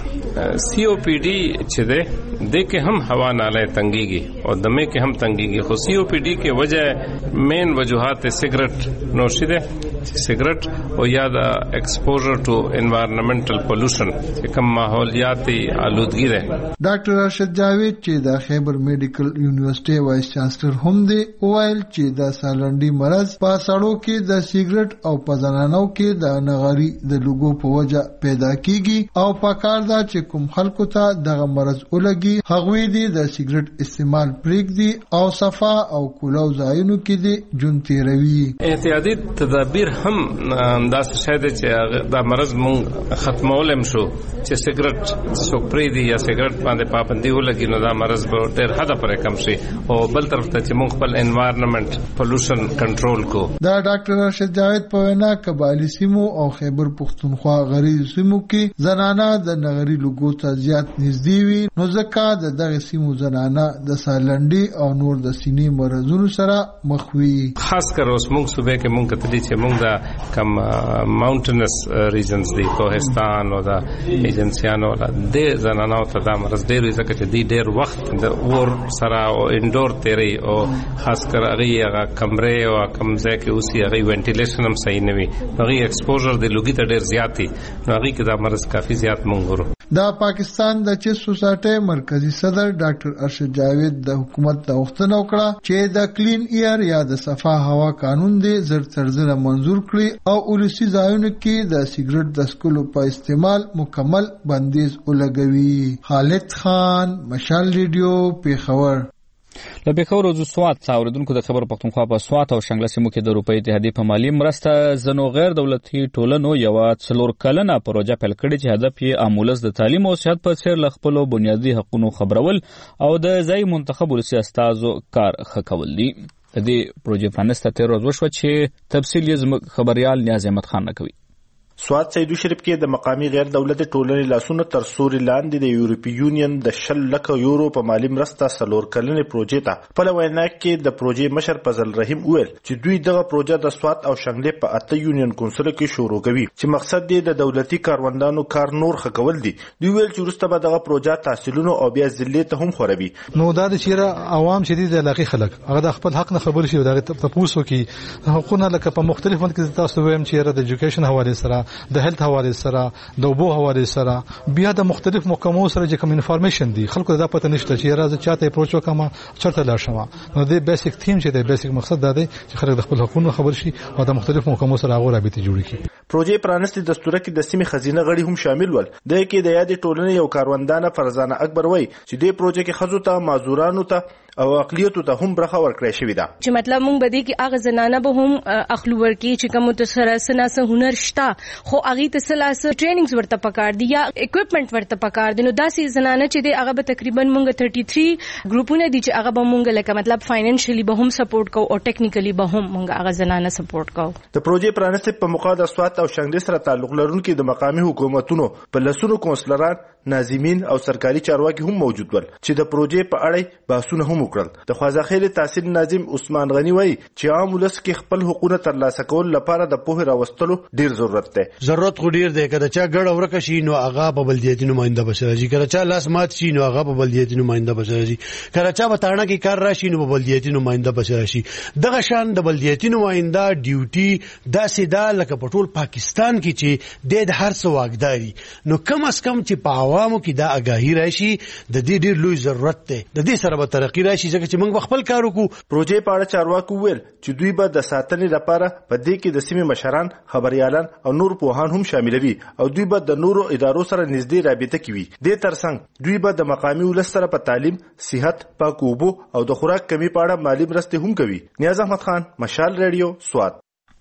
COPD چې ده د کې هم هوا ناله تنګيږي او دمه کې هم تنګيږي. خو COPD کې وجہ مین وجوهات سیګریټ نوشي ده، سیګریټ او یا د ایکسپوژر ټو انوایرنمنټل پولوشن چې کوم ماحولیاتي آلودګي ده.
ډاکټر ارشد جاوید چې د خیبر میډیکل یونیورسيټي وایس چانسلر هم دی وویل چې د سالنډي مرض په سړو کې د سیګریټ او په زنانو کې د نغري د لوګو په وجه پیدا کیږي او پکار دا چې کوم خلکو ته دغه مرض ولګي هغوی دي د سیګریټ استعمال پرېږدي او صفا او کولو ځایونو کې دي جون تیروي.
احتیاطي تدابیر هم داسې شاید چې دا مرض مونږ ختمولم شو چې سیګریټ څوک پرېږدي یا سیګریټ باندې پابندي ولګي نو دا مرض به ډېر حد پورې کم شي او بل طرف ته چې مونږ خپل انوایرنمنت پولوشن کنټرول کو.
دا ډاکټر ارشد جاوید په وینا قبایلی سیمو او خیبر پښتونخوا غریب سیمو کې زنانه د نغري لوګو ته زیات نږدې وي نو ځکه د دغه سیمو زنانه د سالنډي او نور د سینې مرزونو سره مخ وي.
خاص کر اوس موږ صوبې کې موږ کتلی چې موږ د کم ماونټنس ریجنز دی کوهستان او د ایجنسیانو د زنانو ته دا مرز ډېر ځکه چې دی ډېر وخت د اور سره او انډور تیری او خاص کر هغه کمرې او کمزې کې اوسي هغه وینټیلیشن هم صحیح نه وي هغه ایکسپوژر د لوګي ته ډېر زیات دی نو هغه کې دا مرز کافي زیات مونږ ورو.
د پاکستان د چیس سوسایټي مرکزی صدر ډاکټر ارشد جاوید د حکومت د غوښتنه وکړه چې د کلین ایر یا د صفا هوا قانون دی زر ترزنه منزور کړي او ولسی ځایونو کې د سیګریټ د سکلو په استعمال مکمل بندیز ولګوي. خالد خان، مشال ریډیو، پیښور.
له پیښور او سوات اوریدونکو د خبر پښتونخوا په سوات او شنګله سیمو کې د روپۍ اتحادیې په مالی مرسته زنو غیر دولتي ټولنو یو 4 کلنه پروژه پیل کړې چې هدف یې امولس د تعلیم او صحت په څیر ل خپل بنیادی حقوقو خبرول او د ځای منتخب ولسی استادو کار خکول دي. د دې پروژې پرانسته تیر ورځ وشو چې تفصیل یې خبريال نیاز احمد خان نکوي.
سوات سیدو شریف کې د مقامی غیر دولتي ټولنې لاسونه تر سوري لاندې د یورپی یونین د 10 لک یورو په مالی مرسته 4 کلنې پروژې ته په وینا کې د پروژې مشر فضل رحیم ویل چې دوی دغه پروژه د سوات او شنګلې په 8 یونین کونسل کې شروع کوي چې مقصد دی د دولتي کاروندانو کار نور خکول دي. دوی ویل چې وروسته به دغه پروژه تحصیلونو او بیا ځلې ته هم خوربي.
نو دا د چیرې عوام شدید علاقه خلک هغه د خپل حق نه خبر شي دغه تاسو کې حقوقونه لکه په مختلفو کې تاسو ویم چې د ایجوکیشن حواله سره د هیلث حواله سره د اوبو حواله سره بیا د مختلف محکمو سره چې کوم انفارمیشن دي خلکو دا پته نشته چې راځي چاته اپروچ وکما چرته لا شمه. نو د بیسیک تیم چې د بیسیک مقصد دا دی چې خلک د خپل حقوقو خبر شي او د مختلف محکمو سره هغه رابطه جوړ کړي.
پروژې پرانستي دستور کې د سیمې خزینه غړي هم شامل ول. د کې د یادې ټولنې یو کاروندانه فرزانه اکبر وای چې د پروژې کې خزو ته معذورانو ته او اقلیتو ته هم برخه ورکړې شوې ده
چې مطلب مونږ بدی کې اغه زنانه به هم اخلو ورکی چې کوم ته سره سناسه هنر شتا خو اغه ته سلاسه ټریننګز ورته پکار دي یا اکوپمنٹ ورته پکار دي. نو داسې زنانه چې د هغه به تقریبا مونږ 33 ګروپونه دي چې هغه به مونږ لکه مطلب فاینانشلی به هم سپورټ کو او ټیکنیکلی به هم مونږ هغه زنانه سپورټ کو.
د پروژې پرانستي په موقع د سوات او شنګلې سره تعلق لرونکي د مقامی حکومتونو په لسونو کونسلران، ناظمین او سرکاري چارواکي هم موجود ول چې د پروژې په اړه بحثونه هم وکړل. د خوازخیل تحصیل ناظم عثمان غنی وایي چې عام ولس کې خپل حقوقونه ترلاسه کول لپاره د پوهه راوستلو ډیر ضرورت دی.
ضرورت خو ډیر دی کله چې ګډ اورک شي نو هغه په بلدیاتي نماینده بشري کله چې لاس مات شي نو هغه په بلدیاتي نماینده بشري کله چې په تاړه کې کار راشي نو په بلدیاتي نماینده بشري شي. دغه شان د بلدیاتي نماینده ډیوټي داسې دا لکه په ټول پاکستان کې چې د هر څه واګداري نو کم از کم چې په عوامو کې دا اگاهی راشي د دې ډیر لوی ضرورت دی. د دې سره به ترقی راشي ځکه چې موږ خپل کار وکړو.
پروژې په اړه چارواکو ویل چې دوی به د ساتنې لپاره په دې کې د سیمې مشران، خبريالان او نور پوهان هم شاملوي او دوی به د نورو ادارو سره نږدې رابطه کوي. د ترڅنګ دوی به د مقامی ولس سره په تعلیم، صحت، پاک اوبو او د خوراک کمی په اړه مالی مرستې هم کوي. نیاز احمد خان، مشال ریډیو، سوات.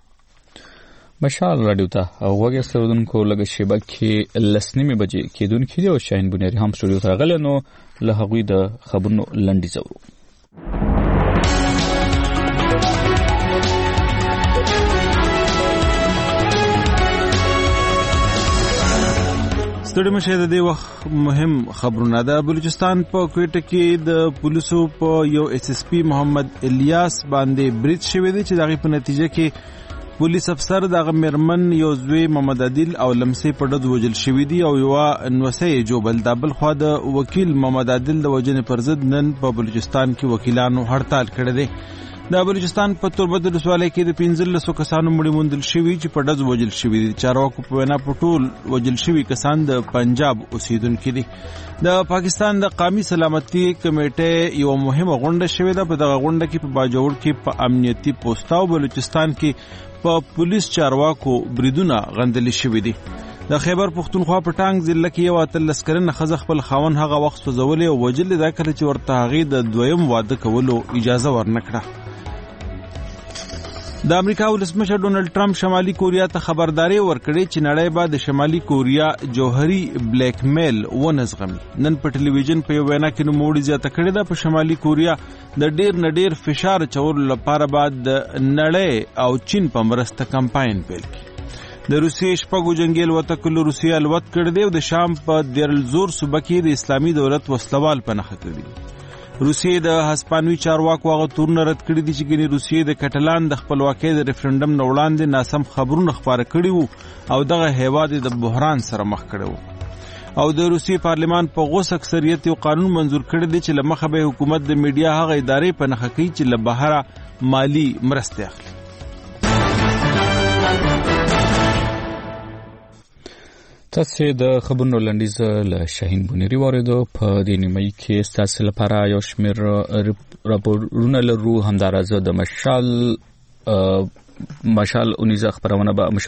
مشال رادیو ته وګورئ سرودونکو لږ شیبه کې لسنیمه بجې کېدونکې دی او شاهین بنيري هم سټوډیو ته راغلی نو له هغوی د خبرونو لنډیز اورو.
ستړي مشه د دې وخت مهم خبرونه ده. بلوچستان په کوټه کې د پولیسو په یو اس اس پی محمد الیاس باندې برید شوی دی چې دغه په نتیجه کې پولیس افسر دغه مرمن یو زوی محمد عادل او لمسي په ډد وجل شوی دی او یو نوسه جوبل د بل خو د وکیل محمد عادل د وجنې پر ضد نن په بلوچستان کې وکیلانو هړتال کړی دی. د بلوچستان په توربت ولسوالۍ کې د 15 کسانو مړي موندل شوي چې په ډز وجل شوي دي. چارواکو په وینا په ټول وجل شوي کسان د پنجاب اوسیدونکي دي. د پاکستان د قومي سلامتي کمیټې یو مهمه غونډه شوې ده. په دغه غونډه کې په باجوړ کې په امنیتي پوسټاو بلوچستان کې په پولیس چارواکو بریدونه غندل شوي دي. د خیبر پختونخوا په ټانګ ضلع کې یو 13 کلنه ښځه خپل خاوند هغه وخت سوځولې او وجلې دا کله چې ورته هغې د دویم واده کولو اجازه ورنکړه. د امریکا ولسمشر ډونالد ټرمپ شمالي کوریا ته خبرداري ورکړې چې نړۍ به د شمالي کوریا جوهري بلیک میل ونزغمي. نن په ټلویزیون په یو وینا کې نوموړي زیاته کړې ده په شمالي کوریا د ډیر فشار چولو لپاره بعد د نړۍ او چین په مرسته کمپاین پیل کړي. د روسیې شپږو جنگي الوتکو روسیې الوت کړی دی او د شام په دیر الزور صوبه کې د اسلامي دولت وسلوال په نښه کړی. روسیې د هسپانوي چارواکو هغه تورونه رد کړي دي چې ګنې روسیې د کټلان د خپلواکۍ د ریفرنډم نه وړاندې ناسم خبرونه خپاره کړي وو او دغه هیواد د بحران سره مخ کړی وو. او د روسیې پارلمان په غوس اکثریت یو قانون منزور کړی دی چې له مخه به حکومت د میډیا هغه ادارې په نښه کوي چې له بهره مالی مرستې اخلي.
تاسو د خبرونو لنډیز له شاهین بونیری واردو په دې نیمه کې تاسو لپاره یو شمېر راپورونه لرو. همدارزه د مشال اونیزه خبرونه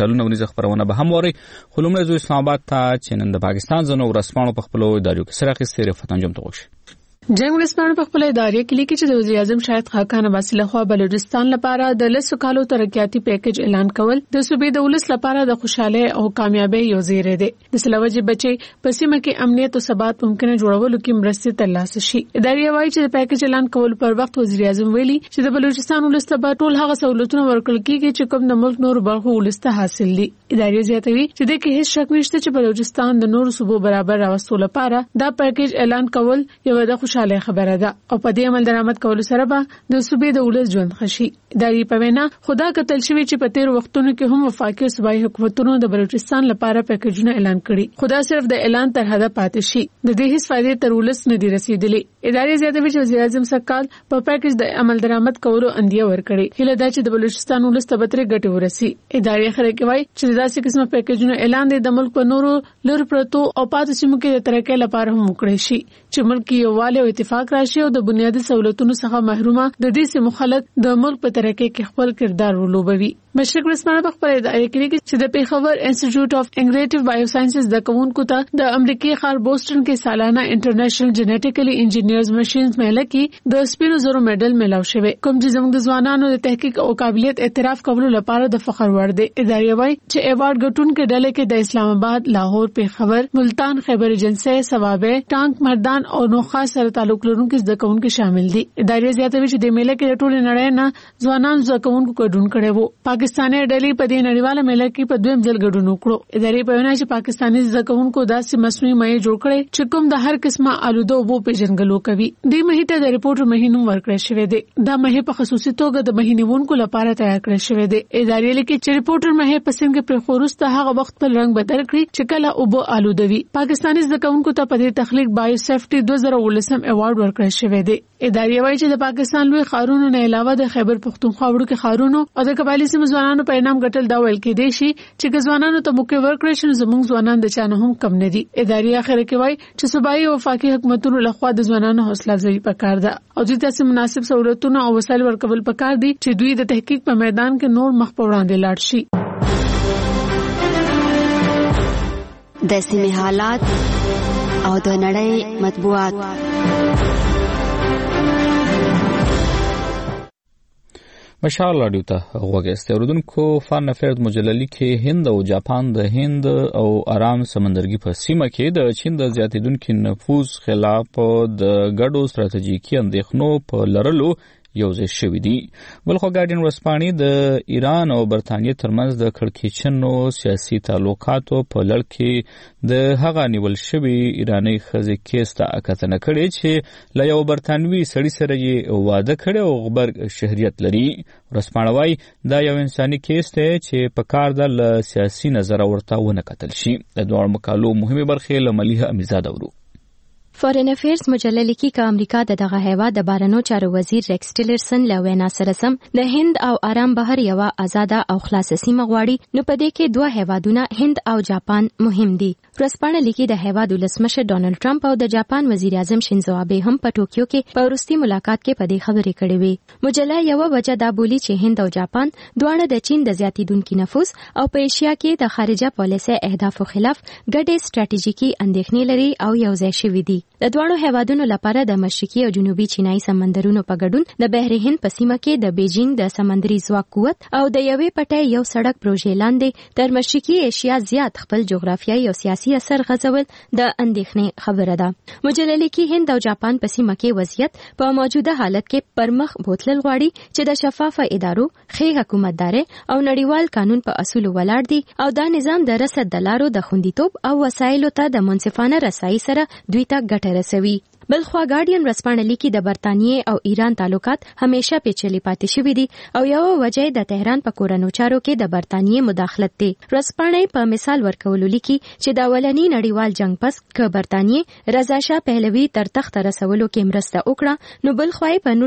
به هم وری خلومه زو اسلام آباد ته چې نن د پاکستان زنو ورسپانو په خپل ادارو کې سره اخیستې رفت انجام ته وشي.
جنگ ولسمانو په خپل ادارې کې لیکي چې د وزیر اعظم شاهد خاقان عباسي لخوا بلوچستان لپاره د 10 کالو ترقیاتي پیکیج اعلان کول د صوبې د ولس لپاره د خوشاله او کامیابی یو زیری دی. د سلوجې بچي په سیمه کې امنیت او ثبات ممکنه جوړولو کې مرستې ترلاسه شي. ادارې وايي چې د پیکیج اعلان کول پر وخت وزیر اعظم ویلي چې د بلوچستان ولس ته ټول هغه سہولتونه ورکړل کیږي چې کوم د ملک نور برخو ولس ته حاصل دي. ادارې زیاتوي چې د کې هیڅ شک نشته چې بلوچستان د نور صوبو برابر راوستو لپاره دا پیکیج اعلان کول یو د خوشاله خبره ده او په دې عمل درآمد کول سره به د صوبې د ولس ژوند خشي. ادارې په وینا خدا کتل شوی چې په تیر وختونو کې هم وفاقي صوبایي حکومتونو د بلوچستان لپاره پیکیجونه اعلان کړي. خدا صرف د اعلان تر حد پاتې شي د دې هیڅ فائدې تر ولس نه دي رسیدلې. ادارې زیاتوي چې وزیر اعظم سکهال په پیکیج د عمل درآمد کولو اندیه ورکړي. هله دا چې د بلوچستان ولس ته بتري ګټه ورسي. ادارې خره کوي چې داسې قسمه پیکیجونه اعلان دي د ملک په نورو لور پرتو او پاتې سیمو کې د ترقۍ لپاره هم وکړي شي چې ملک یووالی او اتفاق راشي او د بنیادی سہولتونو څخه محرومه د دې سیمو خلک د ملک په ترقۍ کې خپل کردار ولوبوي. مشرق ولسمانو په خپل ادارې کې لیکي چې د پیښور انسټیټیوټ اف انټیګریټیو بایوساينسز د کوونکو ته د امریکای ښار بوسټن کې سالانه انټرنیشنل جینیټیکلی انجینیرز ماشينز میله کې د سپینو زرو میډل ملاو شوی کوم چې زموږ د ځوانانو د تحقیق او قابلیت اعتراف کولو لپاره د فخر وړ دی. ادارې وايي چې ایوارډ ګټونکو ډلې کې د اسلام آباد، لاهور، پیښور، ملتان، خیبر ایجنسی، سوابه، ټانک مردان او نوخا سره تعلق لرونکو زده کوونکو شامل دي. ادارې زیاتوي چې د میله کې ټول نړۍ نه ځوانان زده کوونکو ګډون کړي وو. پاکستاني ډلې په دې نړیواله میله کې په دویم ځل ګډون وکړو. ادارې په وینا چې پاکستاني زده کوونکو داسې مصنوعي مایع جوړ کړي چې کوم د هر قسمه آلوده اوبو پیژنګلو کوي. دې مهمه ته د ریپورټر مهینوم ورکړی شوی دی. دا مهمه په خصوصي توګه د مهینونکو لپاره تیار کړی شوی دی. ادارې لیکي چې ریپورټر مهمه په څنګه پر خورسته هغه وخت په رنگ بدل کړی چې کله اوبو آلودوي. پاکستاني زده کوونکو ته په دې تخلیق بایو سیفټي 2019 ایوارډ ورکړی شوی دی. ادارې وايي چې د پاکستان لوی ښارونو نه علاوه د خیبر پختونخوا وړوکي ښارونو او د قبایلی سیمو ځوانانو په انعام ګټل دا ویل کېدی شي چې ځوانانو ته موقع ورکړي شي زموږ ځوانان د چانه هم کم نه دي. ادارې اخر کې وايي چې صوبایي او وفاقي حکومتونو لخوا د ځوانانو حوصله افزایي پکار ده او دوی ته مناسب سہولتونه او وسایل ورکول پکار دي چې دوی د تحقیق په میدان کې نور مخ په وړاندې لاړ شي.
د سیمې حالات او د نړۍ مطبوعات.
مشال رادیو ته غوږی اوریدونکو. فارن افیرز مجللی کې هند او جاپان د هند او آرام سمندرګي په سیمه کې د چین د زیاتیدونکو نفوذ خلاف د ګډو ستراتیژیکي اندېښنو په لرلو یوځای شوي دي. بلخو ګارډین ورځپاڼې د ایران او برتانیې ترمنځ د کړکېچنو سیاسي تعلقاتو په لړ کې د هغه نیول شوي ایراني ښځې کیس ته کتنه کړې چې له یو برتانوي سړي سره یې واده کړی او غبرګ شهریت لري. ورځپاڼه وایي دا یو انساني کیس دی چې په کار ده له سیاسي نظره ورته ونه کتل شي. د دواړو مقالو مهمې برخې له ملیحه امیرزاده ورو.
فارن افیرز مجله لیکي چې امریکا د دغه هیواد د بهرنیو چارو وزیر ریکس ټیلرسن له وینا سره سم د هند او آرام بهر یو آزاده او خلاصه سیمه غواړي. نو په دې کې دوه هیوادونه هند او جاپان مهم دي. ورځپاڼه لیکي د هیواد ولسمشر ډونالد ټرمپ او د جاپان وزیر اعظم شینزو آبه هم په ټوکیو کې په وروستي ملاقات کې په دې خبرې کړې وې. مجله یو وجه دا بولی چې هند او جاپان دواړه د چین د زیاتیدونکو نفوذ او په ایشیا کې د خارجه پالیسۍ اهدافو خلاف ګډې ستراتیژیکي اندېښنې لري او یوځای شوي دي. د دواړو هیوادونو لپاره د مشرقي او جنوبي چینایي سمندرونو په ګډون د بحر هند په سیمه کې د بیجینګ د سمندري ځواک قوت او د یوې پټې یو سړک پروژې لاندې تر مشرقي ایشیا زیات خپل جغرافیایي او سیاسي اثر غځول د اندېښنې خبره ده. مجله لیکي هند او جاپان په سیمه کې وضعیت په موجوده حالت کې پرمخ بوتلل غواړي چې د شفافه ادارو، ښې حکومتداري او نړیوال قانون په اصولو ولاړ دي او دا نظام د رسد د لارو د خوندیتوب او وسایلو ته د منصفانه رسایي سره دوی ته ګټه رسوي. بلخوا ګارډین ورځپاڼه لیکي د برتانیې او ایران تعلقات همیشه پیچلي پاتې شوي دي او یو وجه د تهران په کورنو چارو کې د برتانیې مداخلت دی. ورځپاڼه په مثال ورکولو لیکي چې د اولنی نړیوال جنگ پس ک برتانیې رضا شاه پهلوي تر تخت رسولو کې مرسته وکړه، نو بلخوا په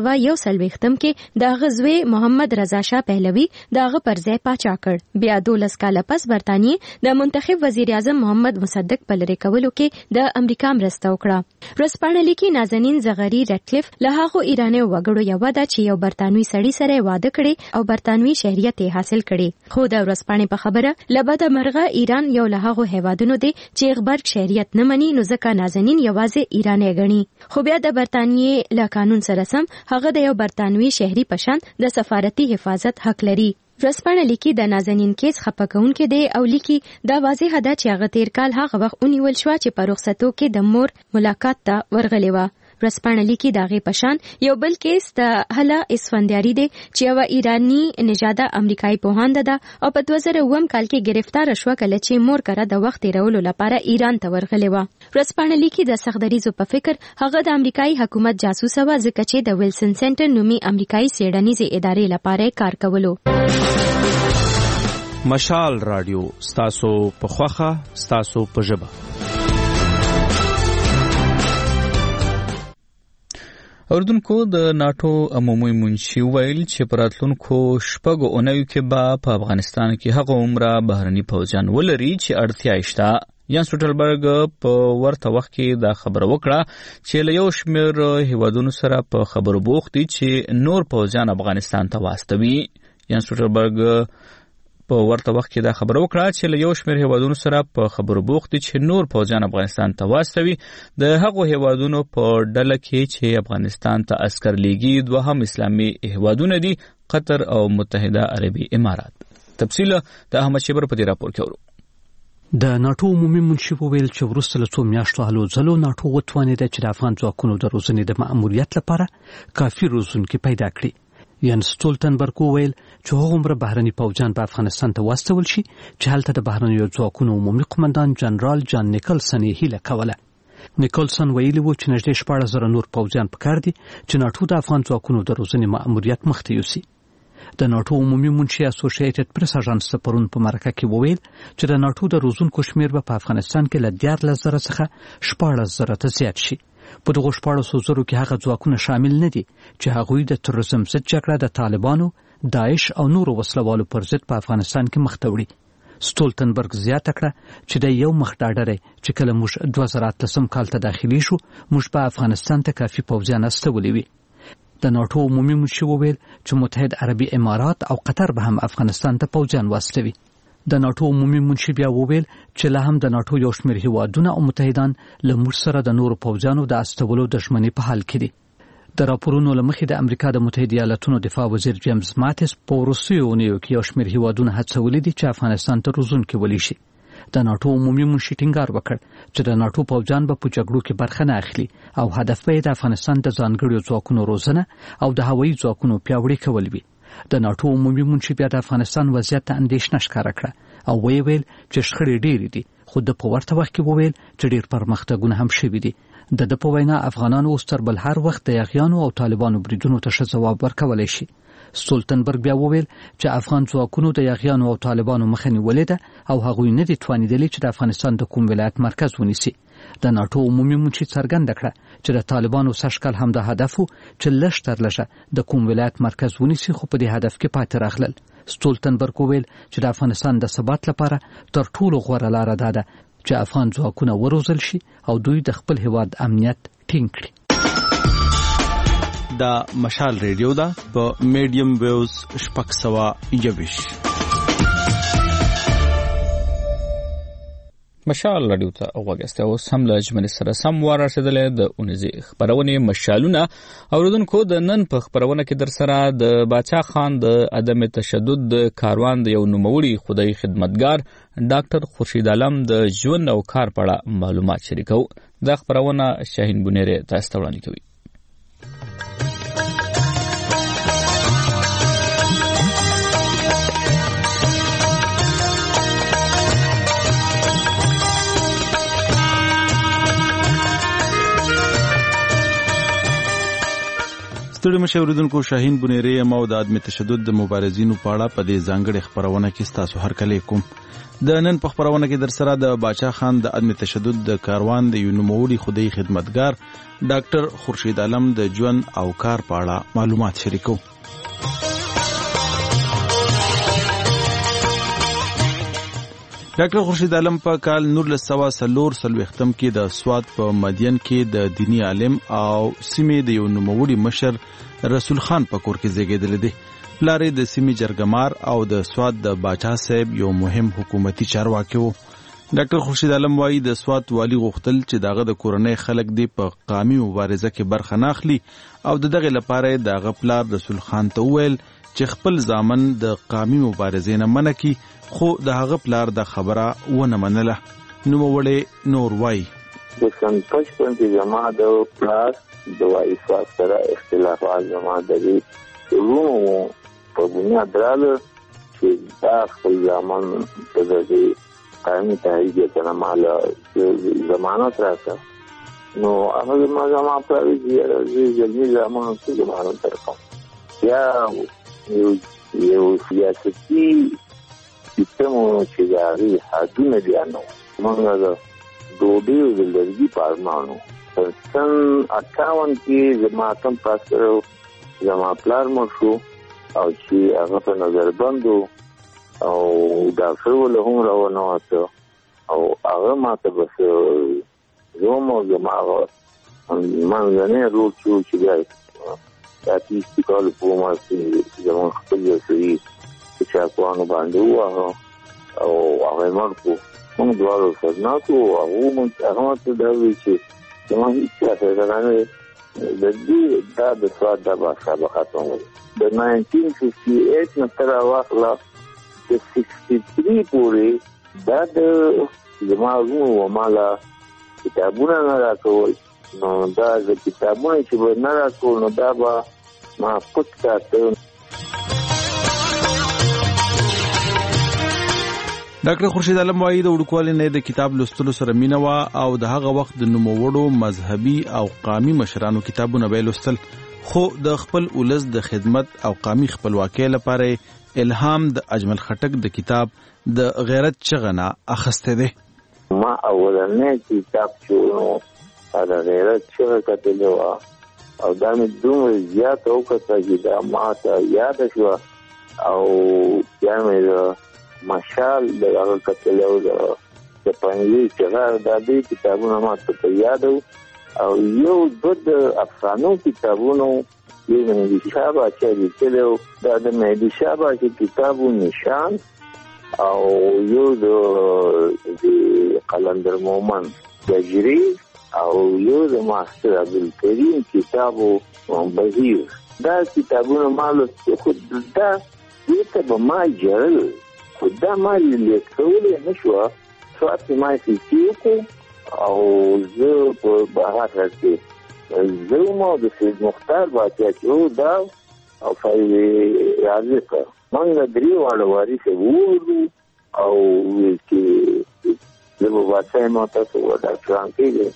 1941 کې د غزوی محمد رضا شاه پهلوي دغه پر ځای پاچا کړ. بیا 12 کال پس برتانیې د منتخب وزیر اعظم محمد مصدق په لری کولو کې د امریکا مرسته وکړه. ورځپاڼه لیکي نازنین زغری رټکلیف له هغو ایرانی وګړو یو ده چې یو برتانوي سړي سره واده کړي او برتانوي شهریت یې حاصل کړي. خو د ورځپاڼې په خبره لبد مرغه ایران یو له هغو هیوادونو دی چې غبرګ شهریت نه مني، نو ځکه نازنین یوازې ایرانی غني. خو بیا د برتانیې له قانون سره سم هغه د یو برتانوي شهري پشان د سفارتي حفاظت حق لري. ورځپاڼه لیکي د نازنین کیس خپکونکې دی او لیکي دا واضح ده چې هغه تیر کال هغه وخت ونیول شو چې په رخصتو کې د مور ملاقات ته ورغلی و. ورځپاڼه لیکي د هغې پشان یو بل کیس د هله اسفندیاري دی چې یوه ایراني نژاده امریکایي پوهانده ده او په 2009 کال کې گرفتار شوه کله چې مور کره د وخت تیرولو لپاره ایران ته ورغلی و. ورځپاڼه لیکي د سختدریزو په فکر هغه د امریکایي حکومت جاسوسه وه ځکه چې د ویلسن سنټر نومي امریکایي څېړنیزې ادارې لپاره کار کولو.
مشال رادیو ستاسو په خوخه ستاسو په ژبه.
اردوونکو د ناتو عمومي منشي ویل چې په راتلونکو شپږو اونیو کې به په افغانستان کې هغه عمره بهرني پوځیان ولري چې اړتیا یې شته. یان سټلبرګ په ورته وخت کې دا خبره وکړه چې له یو شمېر هیوادونو سره په خبرو بوخت دي چې نور پوځیان افغانستان ته واستوي. یان سټلبرګ په ورته وخت کې دا خبره وکړه چې له یو شمېر هیوادونو سره په خبرو بوخت دي چې نور پوځیان افغانستان ته واستوي. د هغو هیوادونو په ډله کې چې افغانستان ته عسکر لیږي دوهم اسلامي هیوادونه دي، قطر او متحده عربي امارات. تفصیل د احمد شیبر په دې راپور کې ورو.
د ناتو عمومي منشي ویل چې وروسته له څو میاشتو هلو ځلو ناتو وتوانېده چې د افغان ځواکونو د روزنې د مأموریت لپاره کافي روزونکي پیدا کړي. یانس سټولټنبرګ وویل چې هغه عمره بهرني پوځیان په افغانستان ته واستول شي چې هلته د بهرنیو ځواکونو عمومي قومندان جنرال جان نیکلسن یې هیله کوله. نیکلسن ویلي و چې نږدې 14,000 نور پوځیان پکار دي چې ناټو د افغان ځواکونو د روزنې مأموریت مخته یوسي. د ناټو عمومي منشي اسوسییټډ پریس اژانس پرون په مرکه کې وویل چې د ناټو د روزونکو شمېر به په افغانستان کې له 14,000 څخه 14,000 ته زیات شي. په دغو 14,000 کې هغه ځواکونه شامل نه دي چې هغوی د تروریزم ضد جګړه د طالبانو، داعش او نورو وسلوالو پر ضد په افغانستان کې مخته وړي. سټولټنبرګ زیاته کړه چې د یو مخ ډاډه دی چې کله موږ 2018 کال ته داخلي شو موږ په افغانستان ته کافي پوځیان استولي وي. د ناټو عمومي منشي وویل چې متحد عربي امارات او قطر به هم افغانستان ته پوځیان واستوي. د ناټو عمومي منشي بیا وویل چې لا هم د ناټو یو شمېر هیوادونه او متحدان له موږ سره د نورو پوځیانو د استولو د ژمنې په حال کې دي. د راپورونو له مخې د امریکا د متحده ایالاتونو دفاع وزیر جیمز ماتس په وروستیو اونیو کې یو شمېر هیوادونه هڅولي دي چې افغانستان ته روزونکي ولي شي. د ناتو عمومي منشي ټینګار وکړ چې د ناتو پوځیان به په جګړو کې برخه نه اخلي او هدف به د افغانستان د ځانګړو ځواکونو روزنه او د هوایي ځواکونو پیاوړي کول وي. د ناتو عمومي منشي بیا د افغانستان وضعیت ته اندېښنه ښکاره کړه او ویل چې شخړې ډېرې دي، خو د په ورته وخت کې وویل چې ډېر پرمختګونه هم شوي دي. د په وینا افغانانو اوس تر بل هر وخت د یاغیانو او طالبانو بریدونو ته ښه ځواب ورکولی شي. سټولتنبرګ بیا وویل چې افغان ځواکونو د یاغیانو او طالبانو مخه نیولې ده او هغوی نه دي توانیدلي چې د افغانستان د کوم ولایت مرکز ونیسي. د ناتو عمومي منشي څرګنده کړه چې د طالبانو سږکال هم د هدف و چې لږ تر لږه د کوم ولایت مرکز ونیسي، خو په دې هدف کې پاتې راغلل. سټولتنبرګ وویل چې د افغانستان د ثبات لپاره تر ټولو غوره لاره ده چې افغان ځواکونه وروزل شي او دوی د خپل هیواد امنیت ټینګ کړي.
دا مشال ریډیو ده په میډیم ویوز 621.
مشال رادیو ته وګورئ او سم له اجمل سره سم ورسېدلې د اونیزي خبرونه مشالونه اوردونکو د نن په خبرونه کې در سره د باچا خان د عدم تشدد د کاروان د یو نوموړي خدای خدمتګار ډاکټر خورشید عالم د ژوند او کار په اړه معلومات شریکو. د خبرونه شاهین بنيره تاسو ته وړاندې کوي.
ستړي مشوردونکو شاهین بنيره ما د عدم تشدد د مبارزینو په اړه په دې ځانګړي خبرونه کې تاسو هر کله کوم. د نن په خبرونه کې در سره د باچا خان د عدم تشدد د کاروان د یو نوموړي خدای خدمتګار ډاکټر خورشید عالم د ژوند او کار په اړه معلومات شریکو. ډاکټر خورشید عالم په کال 1940 کې د سواد په مدین کې د دینی عالم او سیمې د یو نوموړي مشر رسول خان په کور کې زیږیدل دي. پلار د سیمې جرګمار او د سواد د باچا صاحب یو مهم حکومتي چارواکي وو. ډاکټر خورشید عالم وايي د سواد والی غوښتل چې دغه د کورنۍ خلک دی په قومي مبارزه کې برخه نه اخلي او دغه لپاره دغه پلار رسول خان ته وویل چې خپل ځامن د قومي مبارزې نه منع کی، خو د هغه پلار د خبره ونه منله. نو وړي نور وای
د سنتوش په جما د پلار د وای سره اختلافات جما د رومو په بنیاد دراله چې دا خپل ځامن د دې قومي تحریک ته مالا ضمانت راکړه. نو هغه ما پلار یې جلدی ځامن څه ضمانت ورکړ یا یو سیاسي سیستم چې داري حدونه بیانو. موږ د دوی د لږی پارمانو سن 58 کې جماعتم پاس کړو، جما پلار مو شو او چې هغه په نظر بندو او دا څول هم راونه او هغه ماته بس زمو جماعه منځنه روټ چې دی تاسو استقال په ماسي زمون خپل سری چې اقوانو باندې واه او هغه مرکو موږ دوالو سرناتو او موږ هغه ته دا وی چې زمون هیڅ څه نه د دې د سواد د باسا بخاتونه د 1958 نه تر واخلا د 63 پورې دا د زموږ ومالا کتابونه نه راکول. نو دا د کتابونه چې نه راکول نو دا به ما پټ کاته.
ډاکټر خورشید عالم وايي د وړوکوالي نه د کتاب لوستلو سره مینه وا او د هغه وخت د نوموړو مذهبي او قومي مشرانو کتابونه به لوستل، خو د خپل ولس د خدمت او قومي خپلواکۍ لپاره الهام د اجمل خټک د کتاب د غیرت چغنا اخسته ده.
ما اولنې کتاب چې دا غیرت چغه کتلو او دا مې دومره زیات وکړه چې دا ما ته یاد شو او بیا مې مشال د هغه کتلو د پنځه چغه د دې کتابونو ما ته یاد او یو د افسانو کتابونو یو مهدی شابه چې لیکلو دا د مهدی شابه چې کتابو نشان او یو د قلندر مومن جری او یو د ماستر عبدالکریم کتابو بهیر. دا کتابونه مالو خود دا دې ته به ما جړل خو دا ما لیکول نشو سوات ما سيتيو او زه په بهر راځي زه مو د سید مختار باچا چې دا او فایي راځي موږ درې واړه وارث وو او چې زه په باچا مو تاسو ودا څنګه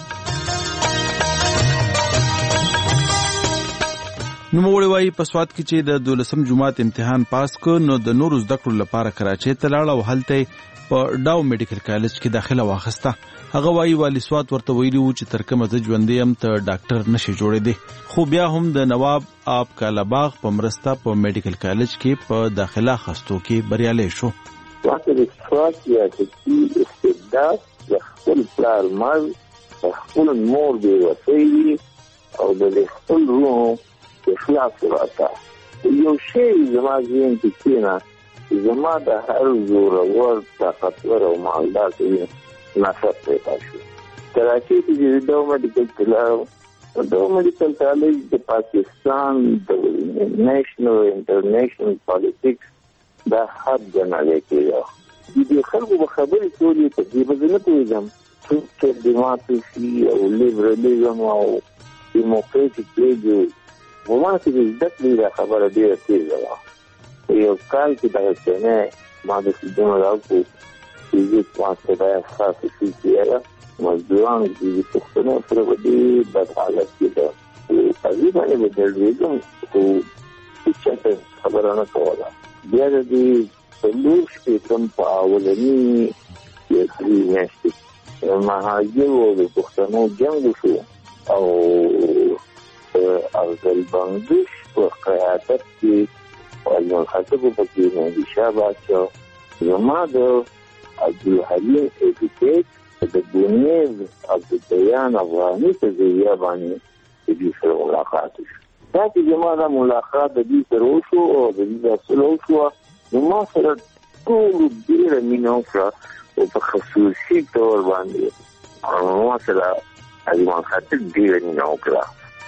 نو موږ وایي په سوات کې چې د 12 جمعات امتحان پاس کو نو د نورو زده کړو لپاره کراچۍ ته لاړ او هلته په ډاو میډیکل کالج کې داخله واخسته. هغه وایي والی سوات ورته ویلي و چې تر کومه زه ژوندی یم ته ډاکټر نشي جوړېدی، خو بیا هم د نواب آب کالاباغ په مرسته په میډیکل کالج کې په داخله خستو کې بریالی شو.
واقع د سوات یا د استعداد د خپل پلار مرګ د خپل مور بې وسۍ او د خپل روح اخلاص راته یو شی زما ذهن کې کېنه زما د هر زورور طاقتور او مالدار سړي نصب پیدا شو. کراچۍ کې چې د میډیکل کالج د پاکستان د نیشنل انټرنیشنل پالیټکس دا حد ګڼل کېده. د خلکو په خبرې ټولې تقریبا زه نه پوهېږم چې ډیموکراسي او لیبرالیزم او ډیموکریټک ویډیو وما چې د زده کړې دا خبره ډېره تېزه وه. یو کال کې دغه سنه ما د سیدونو راوکړو فزیک ماسټر دا خاصه سیسیره مزدوران چې د پښتنو سره په ډېر بد حالت کې ده هغې باندې به درېږم خو هېچاته خبره نه کوله. بیا د دې څلور شپېتم په اولني درې میاشتې مهاجرو د پښتنو جنګ وشو او افضل بندش په قیادت کې اجمل خطیب په کې مهدي شاه باچا زما د عبدالحلیم ایډوکیټ د بونیز عبدالبیان افغاني په ذریعه باندې د دې سره ملاقات وشو. دا چې زما دا ملاقات د دې سره وشو او د دې سره وشو زما سره ټول ډېره مینه وکړه او په خصوصي تور باندې ما سره اجمل خطیب ډېره مینه وکړه.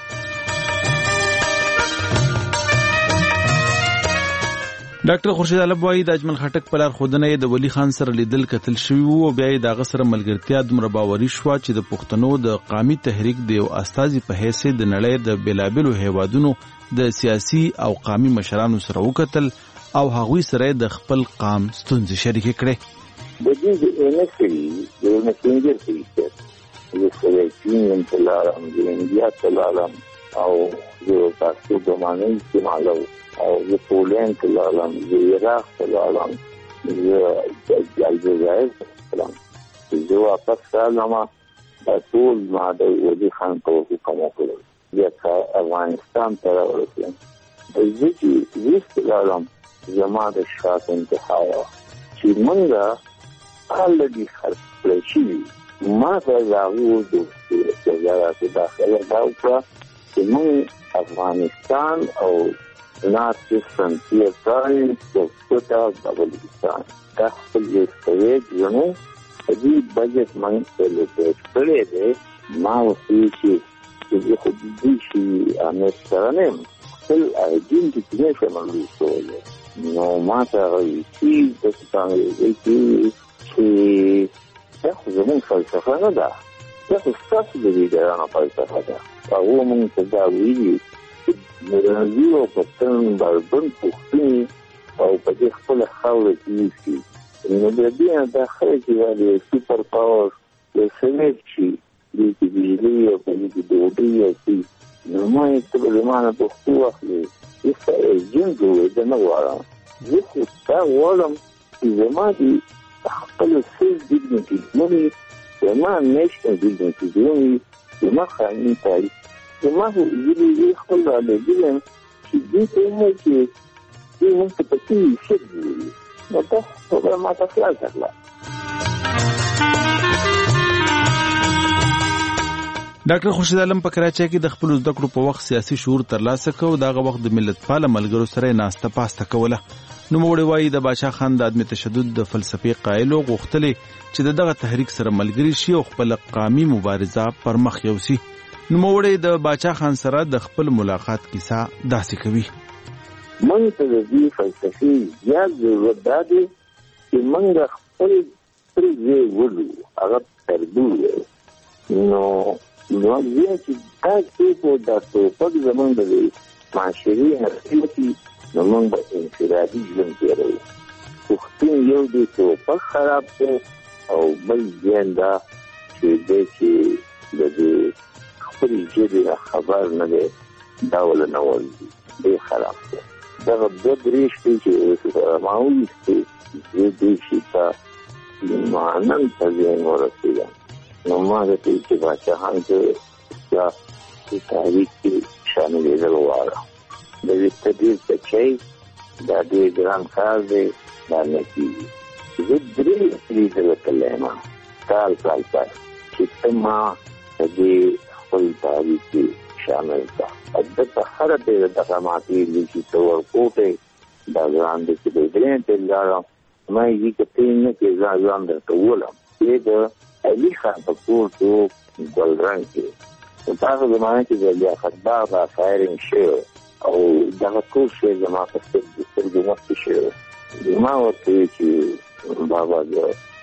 ډاکټر خورشید علب وایي د اجمل خټک په لار ښودنه یې د ولی خان سره لیدل کتل شوي وو او بیا یې د هغه سره ملګرتیا دومره باوري شوه چې د پښتنو د قامي تحریک د یو استازي په حیث د نړۍ د بېلابېلو هیوادونو د سیاسي او قامي مشرانو سره وکتل او هغوی سره د خپل قام ستونزې شریکې کړې.
د دې د انسري د مسنجر سیستم د سوویت یونین په لارم د انډیا په لارم او د تاسو دومانه استعمالو او د پولند په لارم د عراق په لارم د الجزایر په لارم زه واپس راغلم د ټول ما د ولی خان په حکم وکړل بیا افغانستان ته ورسېدم. زه چې ویست لارم زما د شاعت انتخاب چې منګه already خرڅ کړی شوي ما ته د هغو د وزارت داخله دا وکړه چې موږ افغانستان او نارت فرنټیر پراینس د کوټا د بلوچستان دا خپل سویج ژنو په دې بجټ موږ الوکیټ کړی دی. ما وسیع چې خو دې شي امیر سره نه خپل ایډنټیټي نه شمال وسوله نو ما ته وایي چې د څنګه چې دا خو زموږ فلسفه نه ده، دا خو ستاسو د لیډرانو فلسفه ده. هغو موږ ته دا ویلي چې مرغي او پښتون بربند پښتوني او په دې خپله خاوره کې نیسي نو بیا بیا دا خلک چې دا د سوپر پاور یو سویچ شي دې کې بجلي او په دې کې ډوډۍ شي نو ما یې ته به زما نه پښتو واخلې ایسته ایجنټ ووایي زه نه غواړم. زه خو دا غواړم چې زما دې خپل سیلف ډیګنیټي وي، زما نیشنل ډیګنیټي وي، زما قانوني تاریخ زما زه خپل رالېږلم چې دې ته مو چې دې موږ ته په کې شي نو دا خبره ما ته خلاصه کړه.
ډاکټر خورشید عالم په کراچۍ کې د خپل زده کړو په وخت سیاسي شعور ترلاسه کړ او دغه وخت د ملت پال ملګرو سره ناسته پاسته کوله. نو موږ وایي د بادشاه خان د عدم تشدد د فلسفي قائل او غوښتلې چې دغه تحریک سره ملګری شي او خپل قامي مبارزه پر مخ یوسي. نو موږ د بادشاه خان سره د خپل ملاقات کیسه داسې کوي.
موږ ته د دې فلسفي زیات ضرورت دی چې موږ خپل خپل ځای ولو هغه تربو نو زه چې تاسو په داسې په زمونږ د معاشري حرکتي نو موږ به انفرادي ژوند تېروو. پښتون یو دی توپک خراب دی او بل ځین دا چې دی چې د دې خپلې ژبې نه خبر نه دی دا ول نه ولدي دی خراب دی. دغه دوه درې شپې چې ما وویستې زه دې شي ته ما نن ته ذهن ورسېږم نو ما درته چې باچاهان کې یا تاریخ کې شاملېدل غواړم. د ویښته ډېر بچی دا ډېر ګران کار دی دا نه کېږي. زه درې لیدله تللی یم کال پس چې ته ما د دې خپل تاریخ کې شامل کړه. دلته هره ډېره دغه ماتېږي چې ته ورکوټې دا ګران دی چې د درې ته لاړم ما یې که ته نه کې ځان درته ولم چې د علي خان په کور کې ګلرنګ کې په هغه زمانه کې د لیاقت باغ فایرنګ شوی او دغه ټول شی زما په سترګو مخکې شوی. ما ورته ویل چې بابا د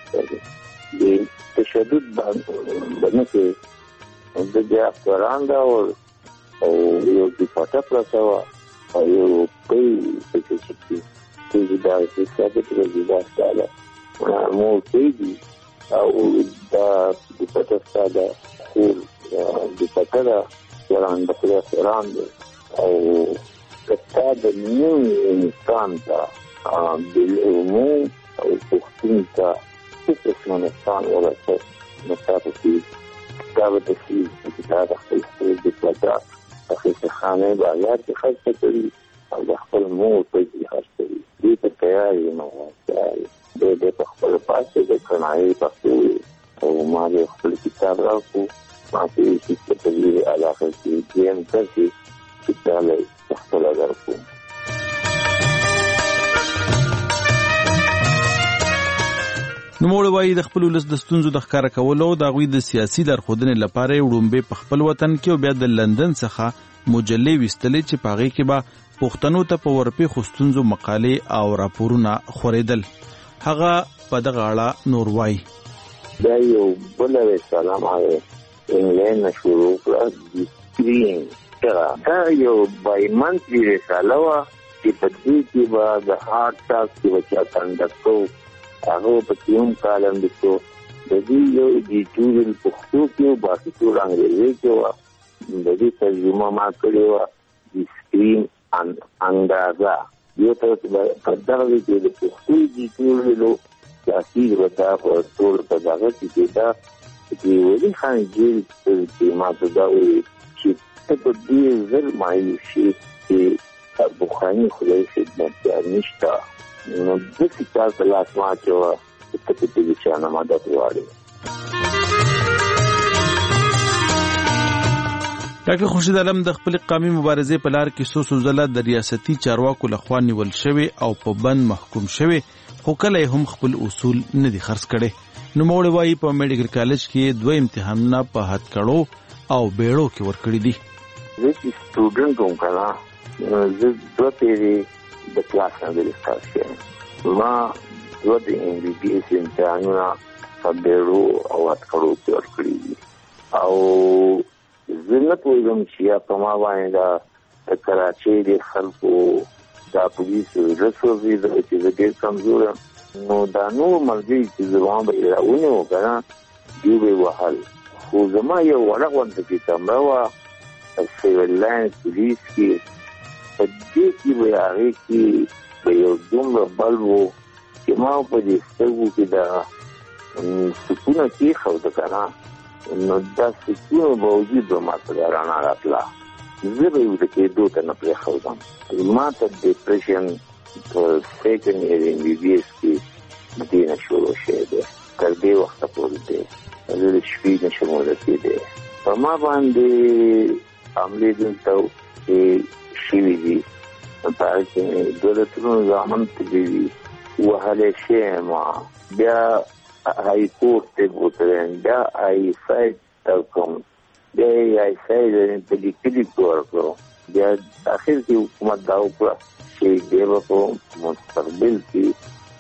تشدد باندې کې د بیا افغان دا او یو د پټه پرته وه او یو کوي چې دا چې ثابت راځي دا ستاله مور کېږي او دا د پټه ساده خور د پټه ده وران د خدای سران دی او کتا د نوم انسان ته بالعموم او پښتون ته څه قسمه نقصان ورسه نو تاسو کې کتاب تفسیر کتاب خپل د پلاترا اخیسته خانه بازار کې خرڅ کړي او د خپل مور په دې خرڅ کړي دې ته تیار یم د خپل پاسه د کنایي پاسه او ما د خپل کتاب راکو ما چې په دې علاقه کې یم چې کتاب خپل راکو.
نوموړی وایي د خپل ولس د ستونزو د ښکاره کولو او د هغوی د سیاسي لارښودنې لپاره یې وړومبې په خپل وطن کې او بیا د لندن څخه مجلې ویستلې چې په هغې کې به پښتنو ته په ورپېښو ستونزو مقالې او راپورونه خورېدل. هغه په دغه اړه نور وایي.
دا یو بله رساله ما د انګلینډ نه شروع کړه دا یو بایمنتلي رساله وه چې په دې کې به د هارډ ټاک کې به چا کنډکټ کوو هغه په کې هم کالم لیکو د دې یو ایډیټوریل پښتو کې او باقي ټول انګریزي کې وه د دې ترجمه ما کړې وه د سکرین اندازه یو ته په دغه کې د پښتو ایډیټوریلو تاثیر وتا په ټول په دغه کې دا چې ولي خان جیل چې ما ته دا وایي چې په دې ځل مایل شي چې بخاري خدای خدمتګار نشته نو د سکار په لاس واچوه چې ته په دې شانه مدد غواړې.
ډاکټر خورشید عالم د خپل قومي مبارزې په لار کې څو ځله د ریاستي چارواکو لخوا نیول شوی او په بند محکوم شوی خو کله هم خپل اصول نه دي خرڅ کړي. نوموړی وایي په میډیکل کالج کې 2 امتحانونه په هتکړو او بیړو کې ورکړي دي.
زه چې سټوډنټ وم کنه زه 2 پیری د کلاس نه ویلسټار شوم ما 2 د MBBS امتحانونه په بیړو او هتکړو کې ورکړي دي او زه نه پوهېږم چې یا په ما باندې دا د کراچۍ د خلکو دا پولیسو رسوځي چې زه ډېر کمزور یم نو دا نور ملګري چې زما به یې راونیو که نه دوی به یې وهل خو زما یو وړه غونډه کې کمره وه په سیول لاین پولیس کې په دې کې به یې هغې کې به یو دومره بلب و چې ما په دې سترګو کې دا سکونه کېښوده که نه نو دا سکونه باوجود به ما ته دا رڼا راتله زه به یې د کېدو ته نه پرېښودم. ما ته ډپریشن په سیکنډ ایئر MBBS کې دې نه شروع شوی دی تر دې وخته پورې دی زه د شپې نشم ورسېدی په ما باندې حملې دلته چې شوي دي په هغې کې دولتونو زامن تللي دي وهلی شوی یم بیا های کورټ ته بوتلی بیا ISI ته کوم بیا یې ISI په لیکلي کې ورکړو بیا اخر کې حکومت دا وکړه چې دی به په مستقبل کې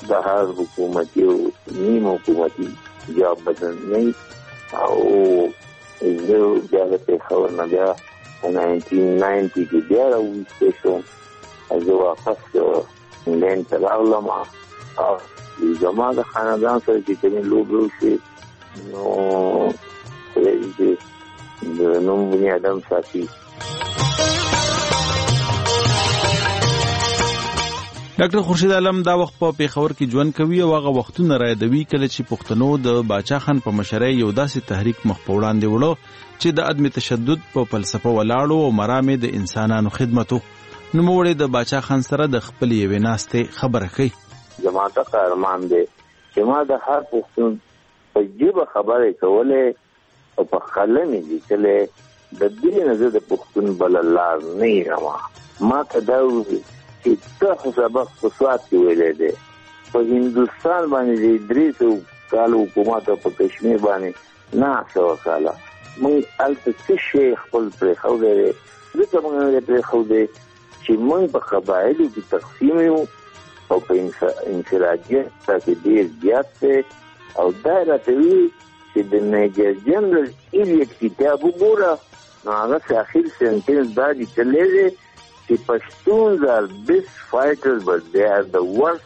د هر حکومتي او نیم حکومتي جاب بدل نه او زه بیا د پېښور نه بیا 1990 کې بیا راویستی شوم. زه واپس انګلینډ ته راغلم او زما د خاندان سره چې کومې لوبې وشوې نو خدای دې د نوم بني ادم ساتي.
ډاکټر خورشید عالم دا وخت په پېښور کې ژوند کوي او هغه وختونه را یادوي کله چې پښتنو د باچا خان په مشرۍ یو داسې تحریک مخ په وړاندې وړو چې د عدم تشدد په فلسفه ولاړو او مرامې د انسانانو خدمتو. نوموړی د باچا خان سره د خپل یوې ناستې خبره کوي.
زما ته ارمان دی چې ما د هر پښتون په ژبه خبرې کولې او په قلم یې لیکلې. د دې نه زه د پښتون بله لار نه یم. ما ته دا وویل چې ته خو سبق په سوات کې ویلی دی، په هندوستان باندې د 300 کالو حکومت او په کشمیر باندې 900 کاله موږ هلته څه شی خپل پرېښودی دی. ځکه موږ نه دی پرېښودی چې موږ په قبایلو کې تقسیم یو او په انفرادیت کې ډېر زیات دی. او دا راته وایي چې د میجر جنرال ایلیټ کتاب وګوره نو هغه اخر سنټنس دا لیکلی دی چې پښتون are best fighters but they are the worst.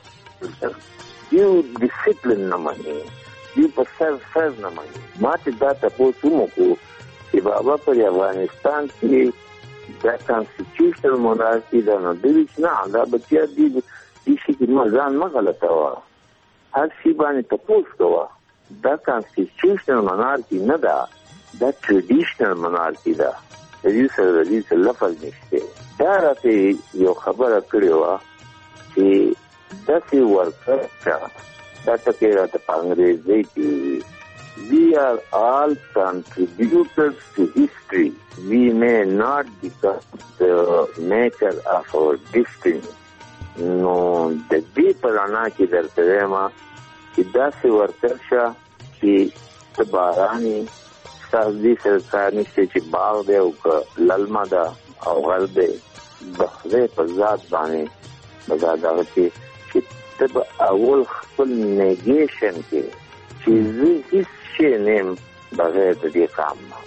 دیو ډسپلین نه مني، دیو په سر نه مني. ما ته دا تپوس وکړو چې بابا په افغانستان کې دا کانسټیټیوشنل مونارکي دا نه دی چې نه دا بچیا دی چې ما ځان نه غلطاوه. هر شي باندې تپوس کوه. دا کانسټیټیوشنل مونارکي نه ده، دا ټریډیشنل مونارکي ده. د دې سره د دې لفظ نشته. دا راته یو خبره کړې وه چې داسې ورکړه دا ټکې راته په انګریزي کې we are all contributors to history. We may not become the maker of our destiny. نو د دې په رڼا کې درته وایم چې داسې ورکړه چې ته بارانې دې سره کار نشته چې باغ دی او که للمه ده او غر دی د خدای په ذات باندې به دا دغه چې ته به اول خپل نیګیشن کې چې زه هېڅ شی نه یم بغیر د دې کام نه.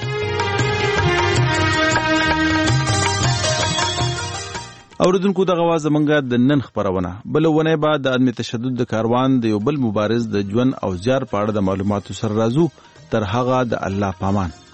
اوریدونکو دغه واز زمونږ د نن خبرونه بل ونه بعد د عدم تشدد د کاروان د یو بل مبارز د ژوند او زیار په اړه د معلوماتو سره راځو. تر هغه د الله پامان.